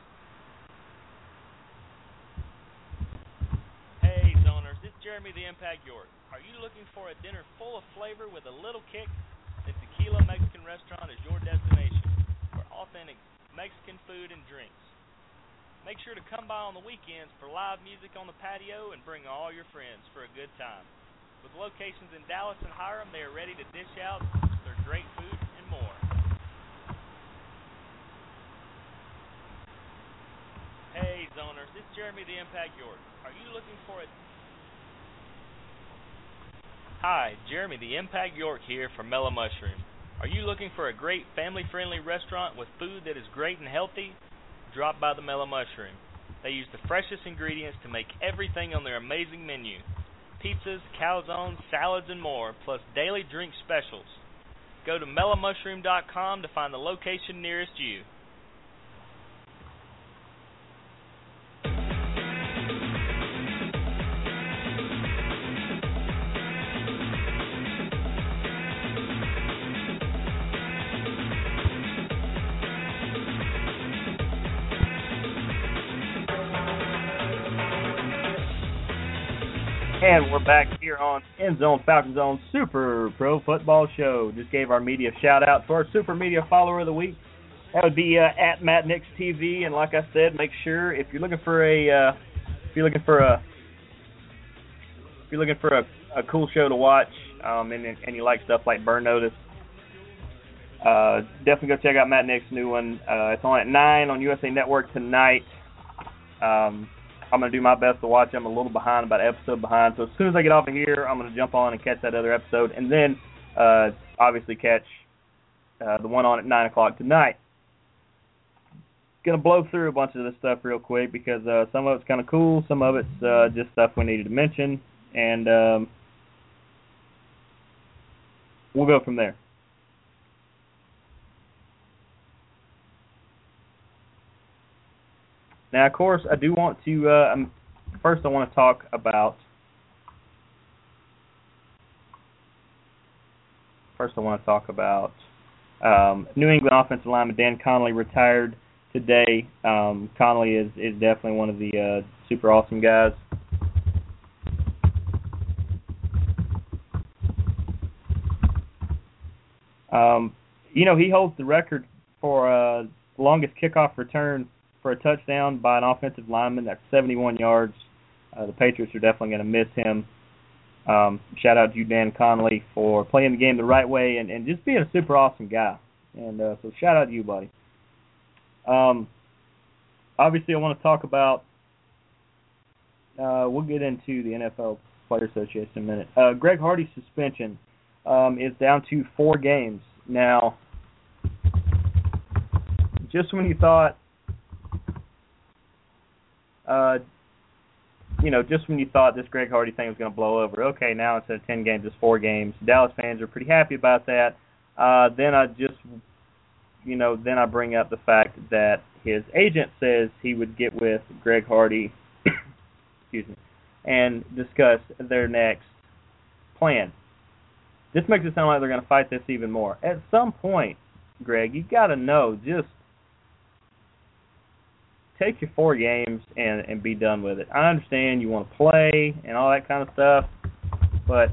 Hey, zoners, it's Jeremy the Impact York. Are you looking for a dinner full of flavor with a little kick? The Tequila Mexican Restaurant is your destination for authentic Mexican food and drinks. Make sure to come by on the weekends for live music on the patio and bring all your friends for a good time. With locations in Dallas and Hiram, they are ready to dish out their great food and more. Hey, zoners, it's Jeremy the Impact York. Are you looking for a... Hi, Jeremy the Impact York here from Mellow Mushroom. Are you looking for a great family-friendly restaurant with food that is great and healthy? Drop by the Mellow Mushroom. They use the freshest ingredients to make everything on their amazing menu. Pizzas, calzones, salads, and more, plus daily drink specials. Go to melamushroom.com to find the location nearest you. And we're back here on End Zone Falcon Zone Super Pro Football Show. Just gave our media shout out to our super media follower of the week. That would be at Matt Nix TV. And like I said, make sure if you're looking for a cool show to watch, and you like stuff like Burn Notice, definitely go check out Matt Nix's new one. It's on at 9 on USA Network tonight. I'm going to do my best to watch. I'm a little behind, about an episode behind. So as soon as I get off of here, I'm going to jump on and catch that other episode. And then, obviously, catch the one on at 9 o'clock tonight. Going to blow through a bunch of this stuff real quick because some of it's kind of cool. Some of it's just stuff we needed to mention. And we'll go from there. Now, of course, I do want to, first I want to talk about, New England offensive lineman Dan Connolly retired today. Connolly is definitely one of the super awesome guys. He holds the record for longest kickoff return for a touchdown by an offensive lineman. That's 71 yards. The Patriots are definitely going to miss him. Shout out to you, Dan Connolly, for playing the game the right way and just being a super awesome guy. And so shout out to you, buddy. Obviously, I want to talk about, we'll get into the NFL Player Association in a minute. Greg Hardy's suspension is down to 4 games. Now, just when you thought, this Greg Hardy thing was going to blow over, okay, now instead of 10 games, it's 4 games. Dallas fans are pretty happy about that. Then I bring up the fact that his agent says he would get with Greg Hardy, and discuss their next plan. This makes it sound like they're going to fight this even more. At some point, Greg, you got to know, just take your 4 games and be done with it. I understand you want to play and all that kind of stuff, but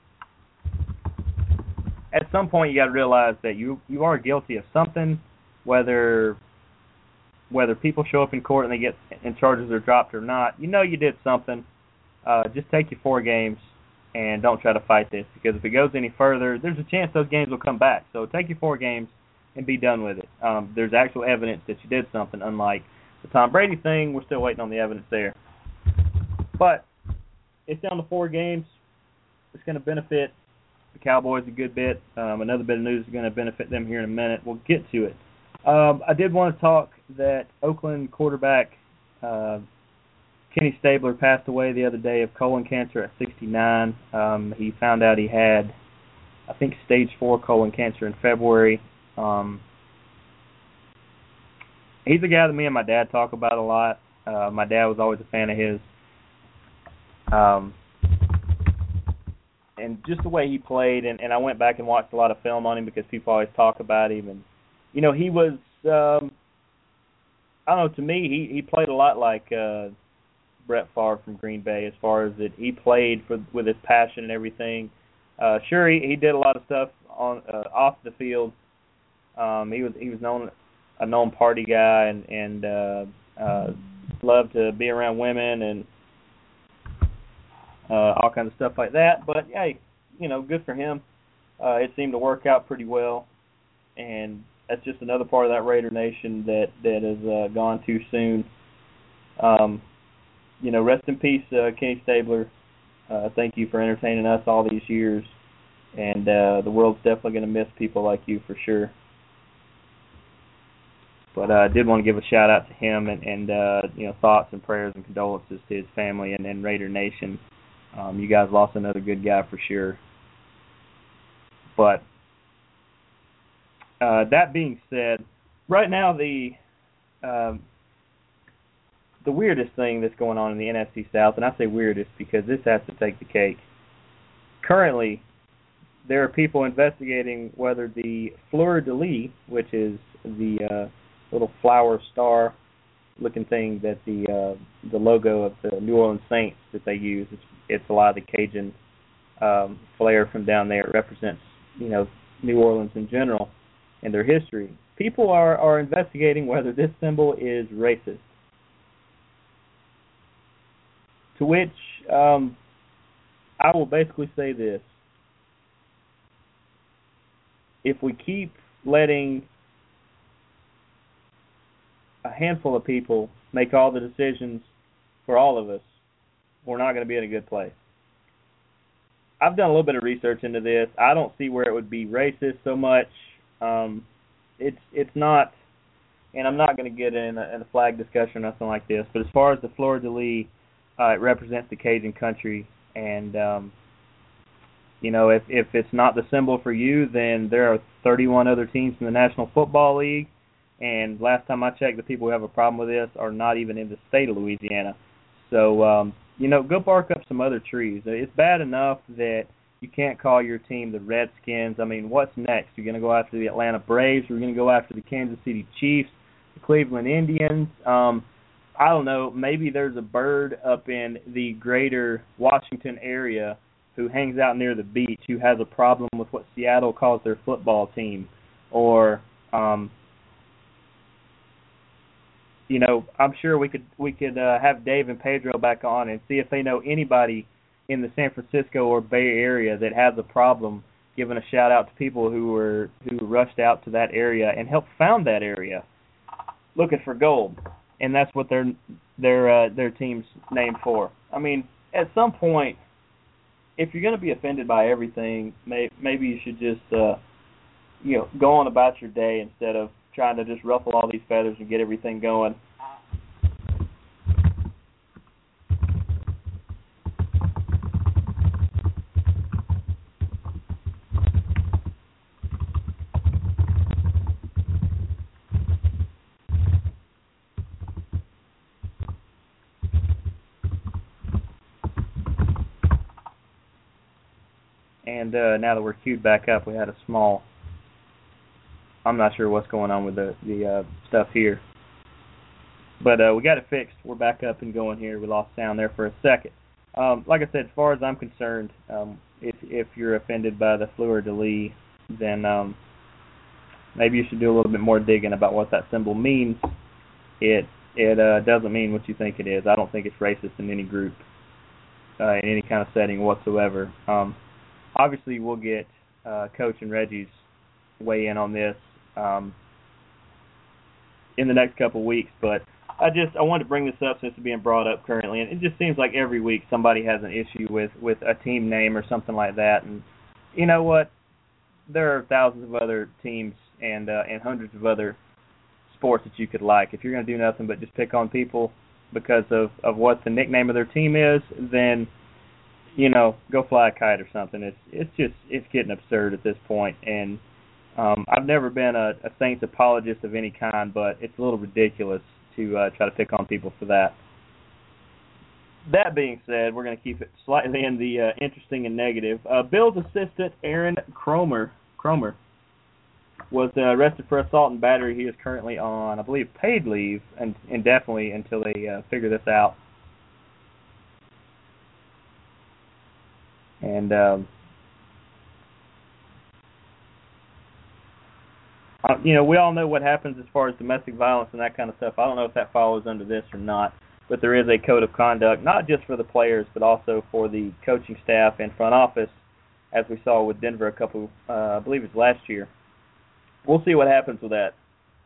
at some point you got to realize that you are guilty of something, whether people show up in court and they get and charges are dropped or not. You did something. Just take your 4 games and don't try to fight this, because if it goes any further, there's a chance those games will come back. So take your 4 games and be done with it. There's actual evidence that you did something, unlike the Tom Brady thing. We're still waiting on the evidence there. But it's down to 4 games. It's going to benefit the Cowboys a good bit. Another bit of news is going to benefit them here in a minute. We'll get to it. I did want to talk that Oakland quarterback Kenny Stabler passed away the other day of colon cancer at 69. He found out he had, I think, stage 4 colon cancer in February. He's a guy that me and my dad talk about a lot. My dad was always a fan of his. and just the way he played, and I went back and watched a lot of film on him because people always talk about him, and you know, he was I don't know, to me he played a lot like Brett Favre from Green Bay as far as that he played with his passion and everything. Sure, he did a lot of stuff on off the field. He was a known party guy and loved to be around women and all kinds of stuff like that. But hey, you know, good for him. It seemed to work out pretty well, and that's just another part of that Raider Nation that has gone too soon. You know, rest in peace, Kenny Stabler. Thank you for entertaining us all these years, and the world's definitely going to miss people like you for sure. But I did want to give a shout out to him and you know, thoughts and prayers and condolences to his family and Raider Nation. You guys lost another good guy for sure. But that being said, right now the weirdest thing that's going on in the NFC South, and I say weirdest because this has to take the cake. Currently, there are people investigating whether the fleur-de-lis, which is the little flower star-looking thing that the logo of the New Orleans Saints that they use, it's a lot of the Cajun flair from down there. It represents, you know, New Orleans in general and their history. People are investigating whether this symbol is racist. To which I will basically say this. If we keep letting a handful of people make all the decisions for all of us, we're not going to be in a good place. I've done a little bit of research into this. I don't see where it would be racist so much. It's not, and I'm not going to get in a flag discussion or nothing like this, but as far as the fleur-de-lis, it represents the Cajun country, and you know, if it's not the symbol for you, then there are 31 other teams in the National Football League, and last time I checked, the people who have a problem with this are not even in the state of Louisiana. So, you know, go bark up some other trees. It's bad enough that you can't call your team the Redskins. I mean, what's next? You're going to go after the Atlanta Braves? You're going to go after the Kansas City Chiefs, the Cleveland Indians? I don't know. Maybe there's a bird up in the greater Washington area who hangs out near the beach who has a problem with what Seattle calls their football team. Or, you know, I'm sure we could have Dave and Pedro back on and see if they know anybody in the San Francisco or Bay Area that has a problem, giving a shout out to people who rushed out to that area and helped found that area looking for gold. And that's what their team's named for. I mean, at some point, if you're going to be offended by everything, maybe you should just, you know, go on about your day instead of trying to just ruffle all these feathers and get everything going. And now that we're queued back up, we had a small, I'm not sure what's going on with the stuff here. But we got it fixed. We're back up and going here. We lost sound there for a second. Like I said, as far as I'm concerned, if you're offended by the fleur-de-lis, then maybe you should do a little bit more digging about what that symbol means. It doesn't mean what you think it is. I don't think it's racist in any group, in any kind of setting whatsoever. Obviously, we'll get Coach and Reggie's weigh in on this in the next couple of weeks, but I wanted to bring this up since it's being brought up currently, and it just seems like every week somebody has an issue with a team name or something like that. And you know what? There are thousands of other teams and hundreds of other sports that you could like. If you're going to do nothing but just pick on people because of what the nickname of their team is, then, you know, go fly a kite or something. It's getting absurd at this point. And I've never been a Saints apologist of any kind, but it's a little ridiculous to try to pick on people for that. That being said, we're going to keep it slightly in the interesting and negative. Bills assistant Aaron Cromer was arrested for assault and battery. He is currently on, I believe, paid leave and indefinitely until they figure this out. And we all know what happens as far as domestic violence and that kind of stuff. I don't know if that follows under this or not, but there is a code of conduct, not just for the players, but also for the coaching staff and front office, as we saw with Denver I believe it's last year. We'll see what happens with that.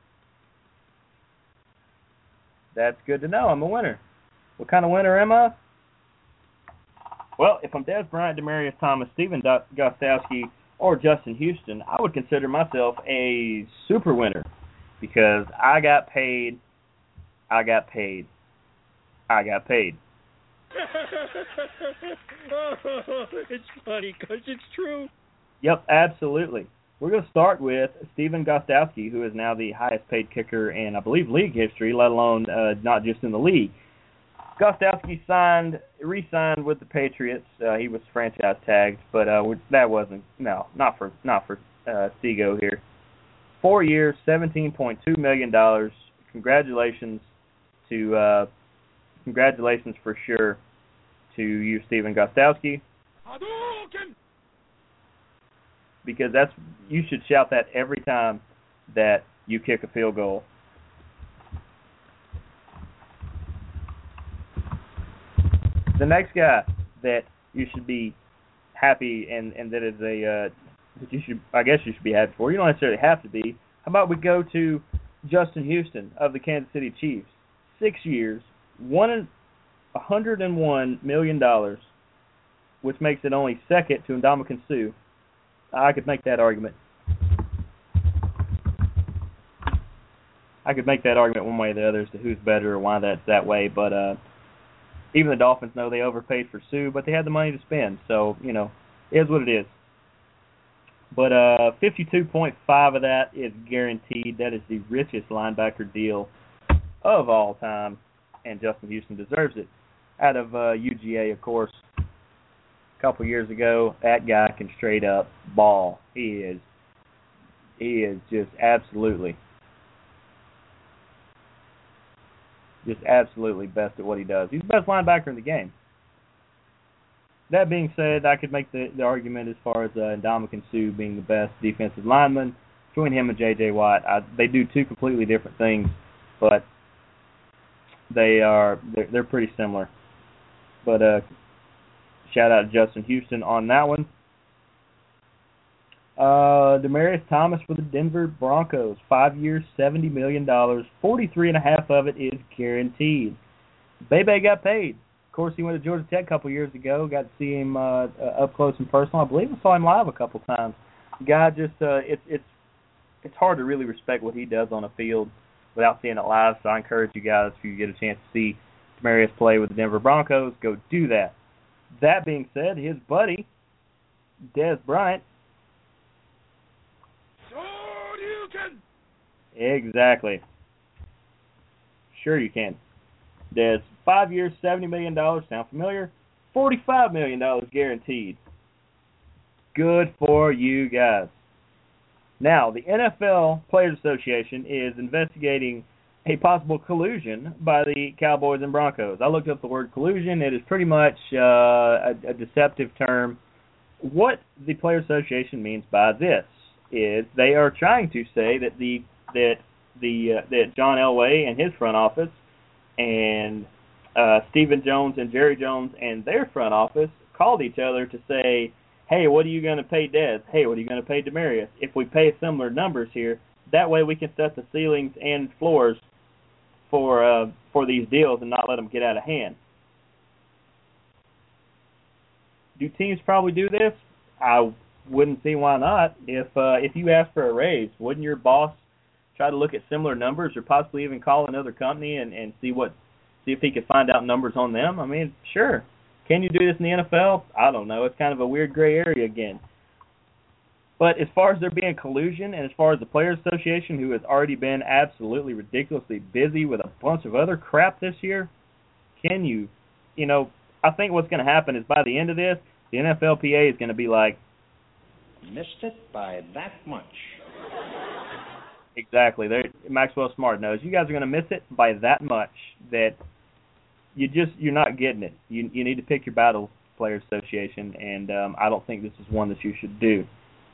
That's good to know. I'm a winner. What kind of winner am I? Well, if I'm Dez Bryant, Demaryius Thomas, Stephen Gostkowski, or Justin Houston, I would consider myself a super winner because I got paid. It's funny because it's true. Yep, absolutely. We're going to start with Stephen Gostkowski, who is now the highest paid kicker in, I believe, league history, let alone not just in the league. Gostkowski re-signed with the Patriots. He was franchise tagged, but that wasn't not for Stego here. 4 years, $17.2 million. Congratulations for sure to you, Stephen Gostkowski. Because you should shout that every time that you kick a field goal. The next guy that you should be happy and that is that you should be happy for. You don't necessarily have to be. How about we go to Justin Houston of the Kansas City Chiefs? 6 years, $101 million, which makes it only second to Ndamukong Suh. I could make that argument. One way or the other as to who's better or why that's that way, but even the Dolphins know they overpaid for Suh, but they had the money to spend, so, it is what it is. But 52.5 of that is guaranteed. That is the richest linebacker deal of all time, and Justin Houston deserves it. Out of UGA, of course. A couple years ago, that guy can straight up ball. He is just absolutely best at what he does. He's the best linebacker in the game. That being said, I could make the argument as far as Ndamukong Suh being the best defensive lineman. Between him and J.J. Watt, they do two completely different things, but they're pretty similar. But shout out to Justin Houston on that one. Demaryius Thomas for the Denver Broncos, 5 years, $70 million, 43.5 of it is guaranteed. Bebe got paid. Of course, he went to Georgia Tech a couple years ago. Got to see him up close and personal. I believe I saw him live a couple times. The guy just it's hard to really respect what he does on a field without seeing it live. So I encourage you guys, if you get a chance to see Demaryius play with the Denver Broncos, go do that. That being said, his buddy Dez Bryant. Exactly. Sure you can. Dez, 5 years, $70 million. Sound familiar? $45 million guaranteed. Good for you guys. Now, the NFL Players Association is investigating a possible collusion by the Cowboys and Broncos. I looked up the word collusion. It is pretty much a deceptive term. What the Players Association means by this is they are trying to say that that John Elway and his front office and Stephen Jones and Jerry Jones and their front office called each other to say, hey, what are you going to pay Dez? Hey, what are you going to pay Demaryius? If we pay similar numbers here, that way we can set the ceilings and floors for these deals and not let them get out of hand. Do teams probably do this? I wouldn't see why not. If you ask for a raise, wouldn't your boss try to look at similar numbers or possibly even call another company and see if he could find out numbers on them? I mean, sure. Can you do this in the NFL? I don't know. It's kind of a weird gray area again. But as far as there being collusion and as far as the Players Association, who has already been absolutely ridiculously busy with a bunch of other crap this year, can you I think what's going to happen is by the end of this, the NFLPA is going to be like, missed it by that much. Exactly. Maxwell Smart knows you guys are going to miss it by that much that you're not getting it. You need to pick your battle, Players Association, and I don't think this is one that you should do.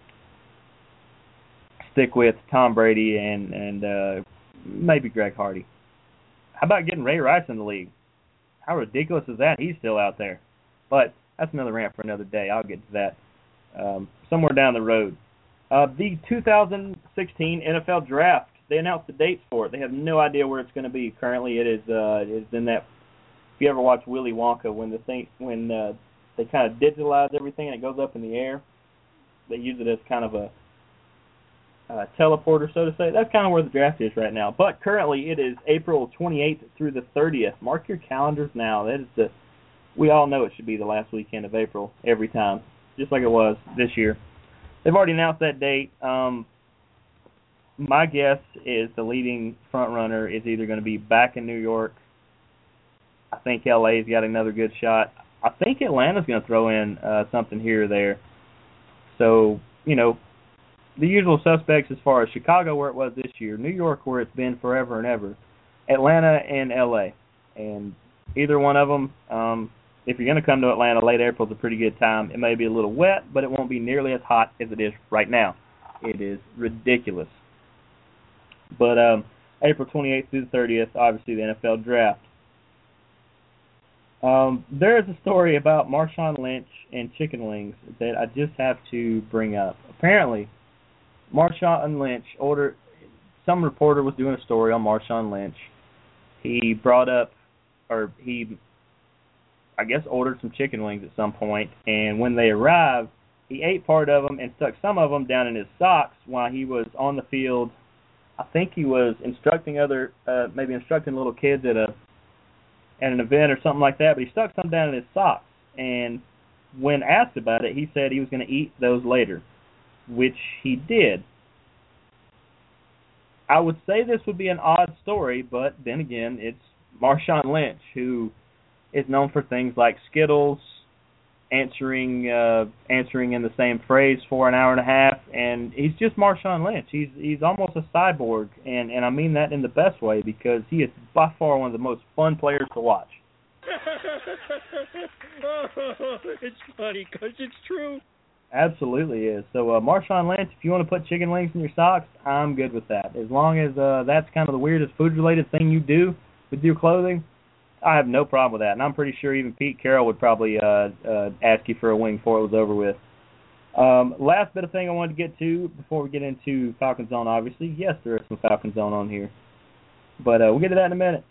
Stick with Tom Brady and maybe Greg Hardy. How about getting Ray Rice in the league? How ridiculous is that? He's still out there. But that's another rant for another day. I'll get to that somewhere down the road. The 2016 NFL Draft, they announced the dates for it. They have no idea where it's going to be. Currently, it is in that. If you ever watch Willy Wonka, when they kind of digitalize everything and it goes up in the air, they use it as kind of a teleporter, so to say. That's kind of where the draft is right now. But currently, it is April 28th through the 30th. Mark your calendars now. That is we all know it should be the last weekend of April every time, just like it was this year. They've already announced that date. My guess is the leading front runner is either going to be back in New York. I think LA's got another good shot. I think Atlanta's going to throw in something here or there. So, the usual suspects as far as Chicago, where it was this year, New York, where it's been forever and ever, Atlanta and LA. And either one of them, if you're going to come to Atlanta, late April is a pretty good time. It may be a little wet, but it won't be nearly as hot as it is right now. It is ridiculous. But April 28th through the 30th, obviously the NFL Draft. There is a story about Marshawn Lynch and chicken wings that I just have to bring up. Apparently, Marshawn Lynch some reporter was doing a story on Marshawn Lynch. He ordered some chicken wings at some point, and when they arrived, he ate part of them and stuck some of them down in his socks while he was on the field. I think he was instructing little kids at an event or something like that, but he stuck some down in his socks. And when asked about it, he said he was going to eat those later, which he did. I would say this would be an odd story, but then again, it's Marshawn Lynch, who is known for things like Skittles, answering in the same phrase for an hour and a half, and he's just Marshawn Lynch. He's almost a cyborg, and I mean that in the best way, because he is by far one of the most fun players to watch. It's funny because it's true. Absolutely is. So Marshawn Lynch, if you want to put chicken wings in your socks, I'm good with that. As long as that's kind of the weirdest food-related thing you do with your clothing, I have no problem with that. And I'm pretty sure even Pete Carroll would probably ask you for a wing before it was over with. Last bit of thing I wanted to get to before we get into Falcon Zone, obviously. Yes, there is some Falcon Zone on here. But we'll get to that in a minute.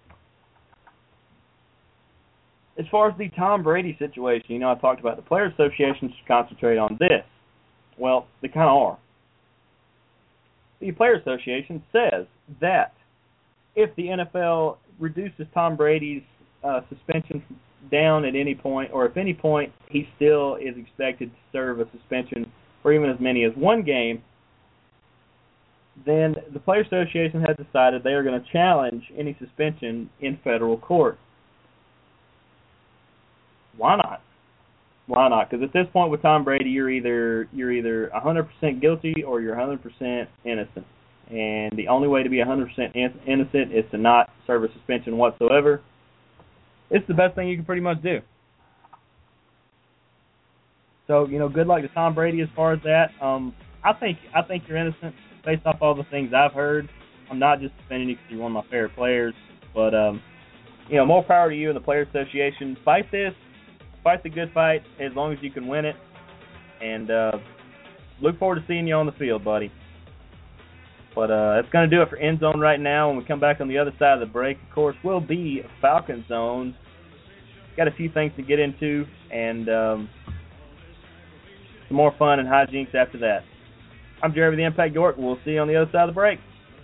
As far as the Tom Brady situation, I talked about the Players Association should concentrate on this. Well, they kind of are. The Players Association says that if the NFL reduces Tom Brady's suspension down at any point, or if any point he still is expected to serve a suspension for even as many as one game, then the Players Association has decided they are going to challenge any suspension in federal court. Why not? Why not? Because at this point with Tom Brady, you're either 100% guilty or you're 100% innocent. And the only way to be 100% innocent is to not serve a suspension whatsoever. It's the best thing you can pretty much do. So, good luck to Tom Brady as far as that. I think you're innocent based off all the things I've heard. I'm not just defending you because you're one of my favorite players. But, more power to you and the Players Association. Fight this. Fight the good fight as long as you can win it. And look forward to seeing you on the field, buddy. But that's going to do it for End Zone right now. When we come back on the other side of the break, of course, we'll be Falcon Zone. Got a few things to get into, and some more fun and hijinks after that. I'm Jeremy the Impact York. We'll see you on the other side of the break.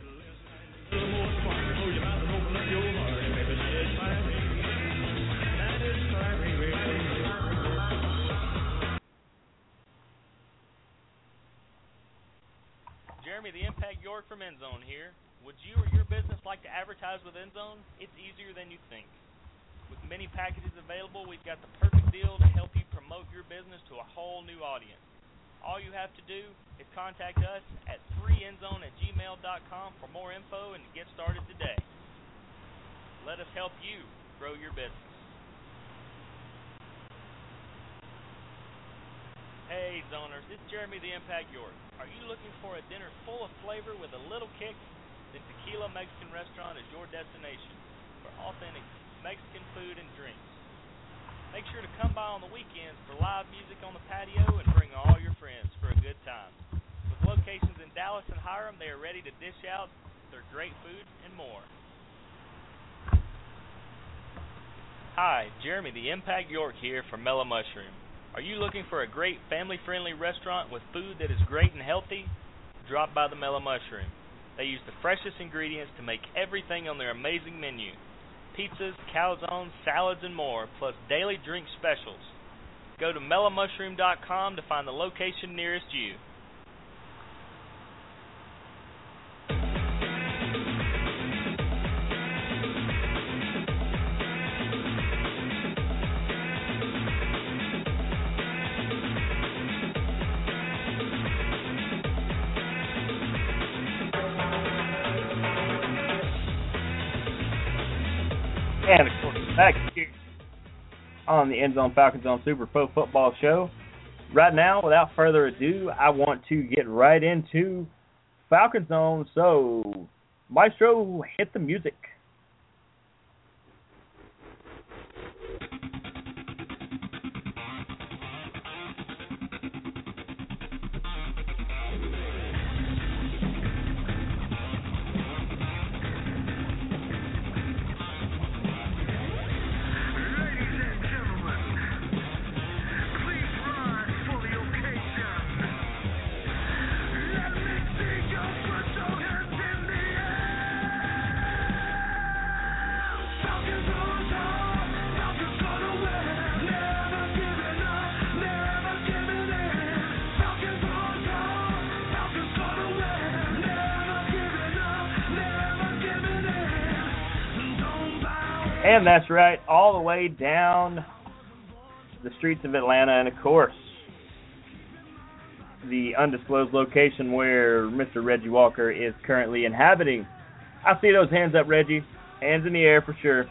Jeremy the Impact York from Endzone here. Would you or your business like to advertise with Endzone? It's easier than you think. With many packages available, we've got the perfect deal to help you promote your business to a whole new audience. All you have to do is contact us at 3endzone@gmail.com for more info and to get started today. Let us help you grow your business. Hey, Zoners, it's Jeremy the Impact York. Are you looking for a dinner full of flavor with a little kick? Then Tequila Mexican Restaurant is your destination for authentic Mexican food and drinks. Make sure to come by on the weekends for live music on the patio and bring all your friends for a good time. With locations in Dallas and Hiram, they are ready to dish out their great food and more. Hi, Jeremy the Impact York here from Mellow Mushroom. Are you looking for a great family-friendly restaurant with food that is great and healthy? Drop by the Mellow Mushroom. They use the freshest ingredients to make everything on their amazing menu. Pizzas, calzones, salads, and more, plus daily drink specials. Go to mellowmushroom.com to find the location nearest you. And of course, back here on the End Zone Falcon Zone Super Pro Football Show. Right now, without further ado, I want to get right into Falcon Zone. So, Maestro, hit the music. And that's right, all the way down the streets of Atlanta, and of course, the undisclosed location where Mr. Reggie Walker is currently inhabiting. I see those hands up, Reggie. Hands in the air for sure.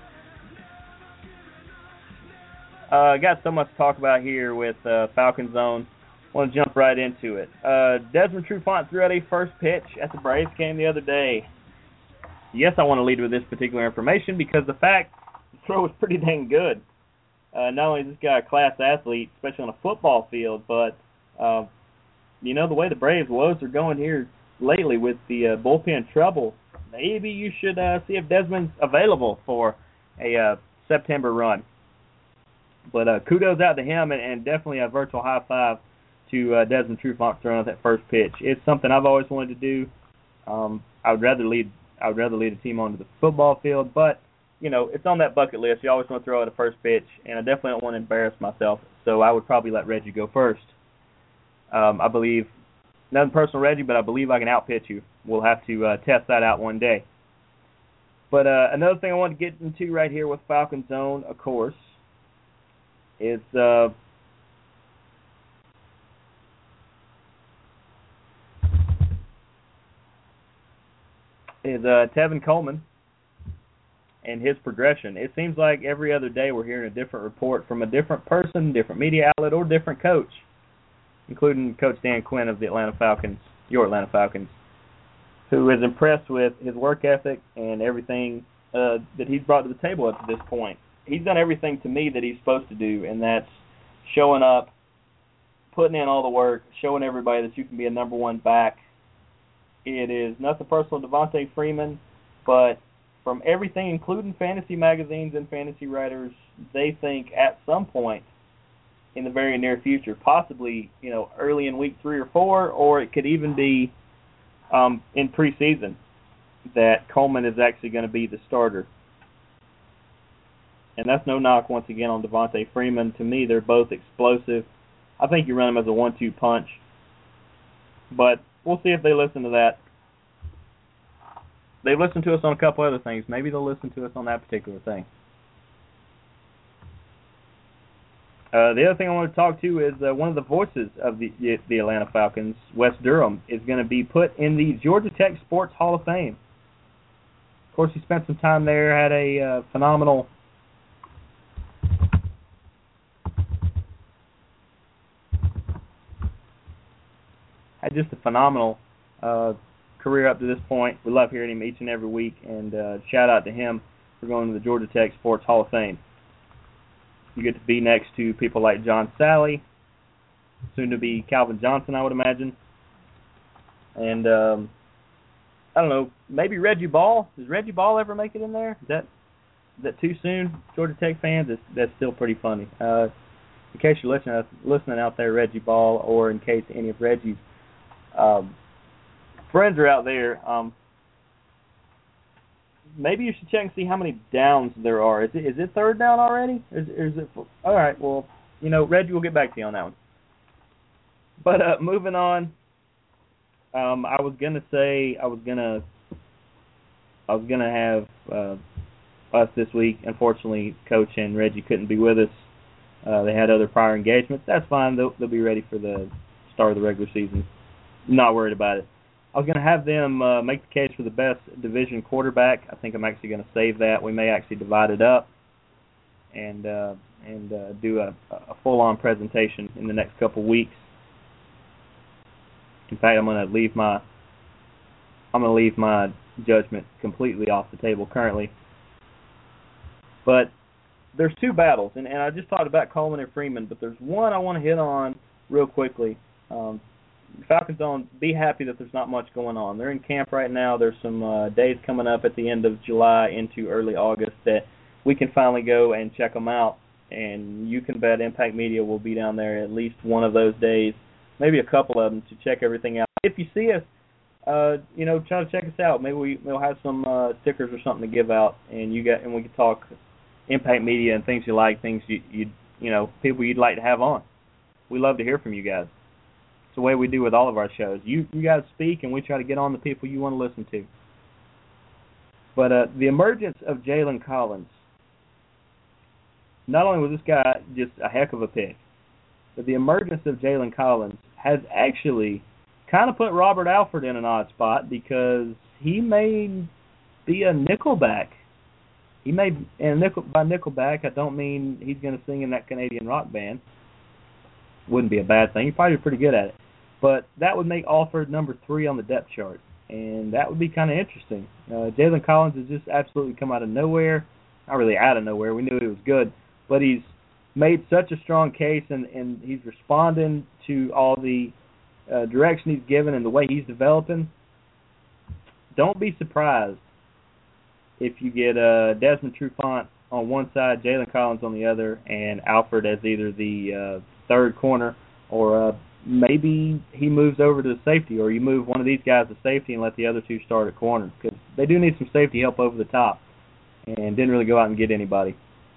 Got so much to talk about here with Falcon Zone. Want to jump right into it. Desmond Trufant threw out a first pitch at the Braves game the other day. Yes, I want to lead with this particular information because the throw was pretty dang good. Not only is this guy a class athlete, especially on a football field, but, the way the Braves' woes are going here lately with the bullpen trouble, maybe you should see if Desmond's available for a September run. But kudos out to him, and definitely a virtual high five to Desmond Trufant throwing out that first pitch. It's something I've always wanted to do. I would rather lead a team onto the football field, but, it's on that bucket list. You always want to throw out a first pitch, and I definitely don't want to embarrass myself, so I would probably let Reggie go first. I believe, nothing personal, Reggie, but I believe I can outpitch you. We'll have to test that out one day. But another thing I want to get into right here with Falcon Zone, of course, is Tevin Coleman and his progression. It seems like every other day we're hearing a different report from a different person, different media outlet, or different coach, including Coach Dan Quinn of the Atlanta Falcons, your Atlanta Falcons, who is impressed with his work ethic and everything that he's brought to the table up to this point. He's done everything to me that he's supposed to do, and that's showing up, putting in all the work, showing everybody that you can be a number one back. It is nothing personal to Devontae Freeman, but from everything, including fantasy magazines and fantasy writers, they think at some point in the very near future, possibly early in week 3 or 4, or it could even be in preseason, that Coleman is actually going to be the starter. And that's no knock, once again, on Devontae Freeman. To me, they're both explosive. I think you run them as a 1-2 punch. But we'll see if they listen to that. They've listened to us on a couple other things. Maybe they'll listen to us on that particular thing. The other thing I want to talk to is one of the voices of the Atlanta Falcons, Wes Durham, is going to be put in the Georgia Tech Sports Hall of Fame. Of course, he spent some time there, had a phenomenal career up to this point. We love hearing him each and every week, and shout out to him for going to the Georgia Tech Sports Hall of Fame. You get to be next to people like John Sally, soon to be Calvin Johnson, I would imagine. And I don't know, maybe Reggie Ball. Does Reggie Ball ever make it in there? Is that too soon? Georgia Tech fans, that's still pretty funny. In case you're listening out there, Reggie Ball, or in case any of Reggie's friends are out there, maybe you should check and see how many downs there are. Is it third down already? Is it? All right. Well, Reggie will get back to you on that one. But moving on, I was gonna have us this week. Unfortunately, Coach and Reggie couldn't be with us. They had other prior engagements. That's fine. They'll be ready for the start of the regular season. Not worried about it. I was going to have them make the case for the best division quarterback. I think I'm actually going to save that. We may actually divide it up and do a full-on presentation in the next couple weeks. In fact, I'm going to leave my judgment completely off the table currently. But there's two battles, and I just talked about Coleman and Freeman, but there's one I want to hit on real quickly. Falcons on, be happy that there's not much going on. They're in camp right now. There's some days coming up at the end of July into early August that we can finally go and check them out. And you can bet Impact Media will be down there at least one of those days, maybe a couple of them, to check everything out. If you see us, try to check us out. Maybe we'll have some stickers or something to give out, and we can talk Impact Media and things you like, things you people you'd like to have on. We love to hear from you guys. It's the way we do with all of our shows. You guys speak, and we try to get on the people you want to listen to. But the emergence of Jalen Collins, not only was this guy just a heck of a pick, but the emergence of Jalen Collins has actually kind of put Robert Alford in an odd spot, because he may be a nickelback. He may, and by nickelback, I don't mean he's going to sing in that Canadian rock band. Wouldn't be a bad thing. He'd probably be pretty good at it. But that would make Alford number 3 on the depth chart, and that would be kind of interesting. Jalen Collins has just absolutely come out of nowhere. Not really out of nowhere. We knew he was good, but he's made such a strong case, and he's responding to all the direction he's given and the way he's developing. Don't be surprised if you get Desmond Trufant on one side, Jalen Collins on the other, and Alford as either the third corner, or maybe he moves over to safety, or you move one of these guys to safety and let the other two start at corner, because they do need some safety help over the top, and didn't really go out and get anybody.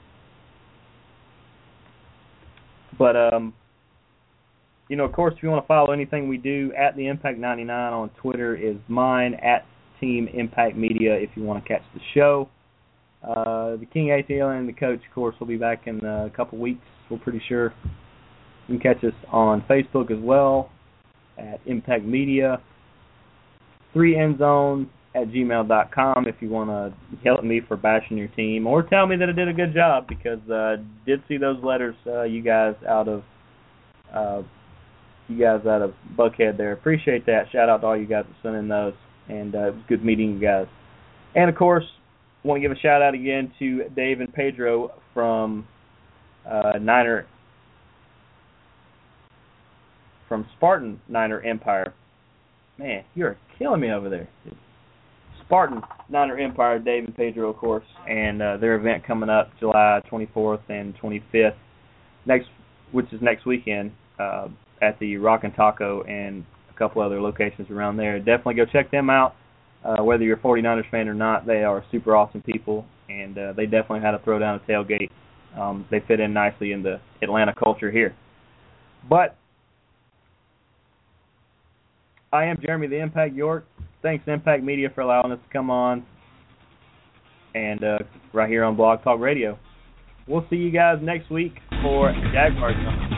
But, of course, if you want to follow anything we do, at the Impact 99 on Twitter is mine, at Team Impact Media if you want to catch the show. The King ATL and the coach, of course, will be back in a couple weeks, we're pretty sure. You can catch us on Facebook as well, at Impact Media. 3endzone@gmail.com if you want to help me for bashing your team, or tell me that I did a good job, because I did see those letters you guys out of Buckhead there. Appreciate that. Shout out to all you guys that sent in those, and it was good meeting you guys. And of course, I want to give a shout out again to Dave and Pedro from Spartan Niner Empire. Man, you're killing me over there. Spartan Niner Empire, Dave and Pedro, of course, and their event coming up July 24th and 25th, which is next weekend, at the Rockin' Taco and a couple other locations around there. Definitely go check them out. Whether you're a 49ers fan or not, they are super awesome people, and they definitely had to throw down a tailgate. They fit in nicely in the Atlanta culture here. But I am Jeremy the Impact York. Thanks to Impact Media for allowing us to come on, and right here on Blog Talk Radio. We'll see you guys next week. for Jaguars.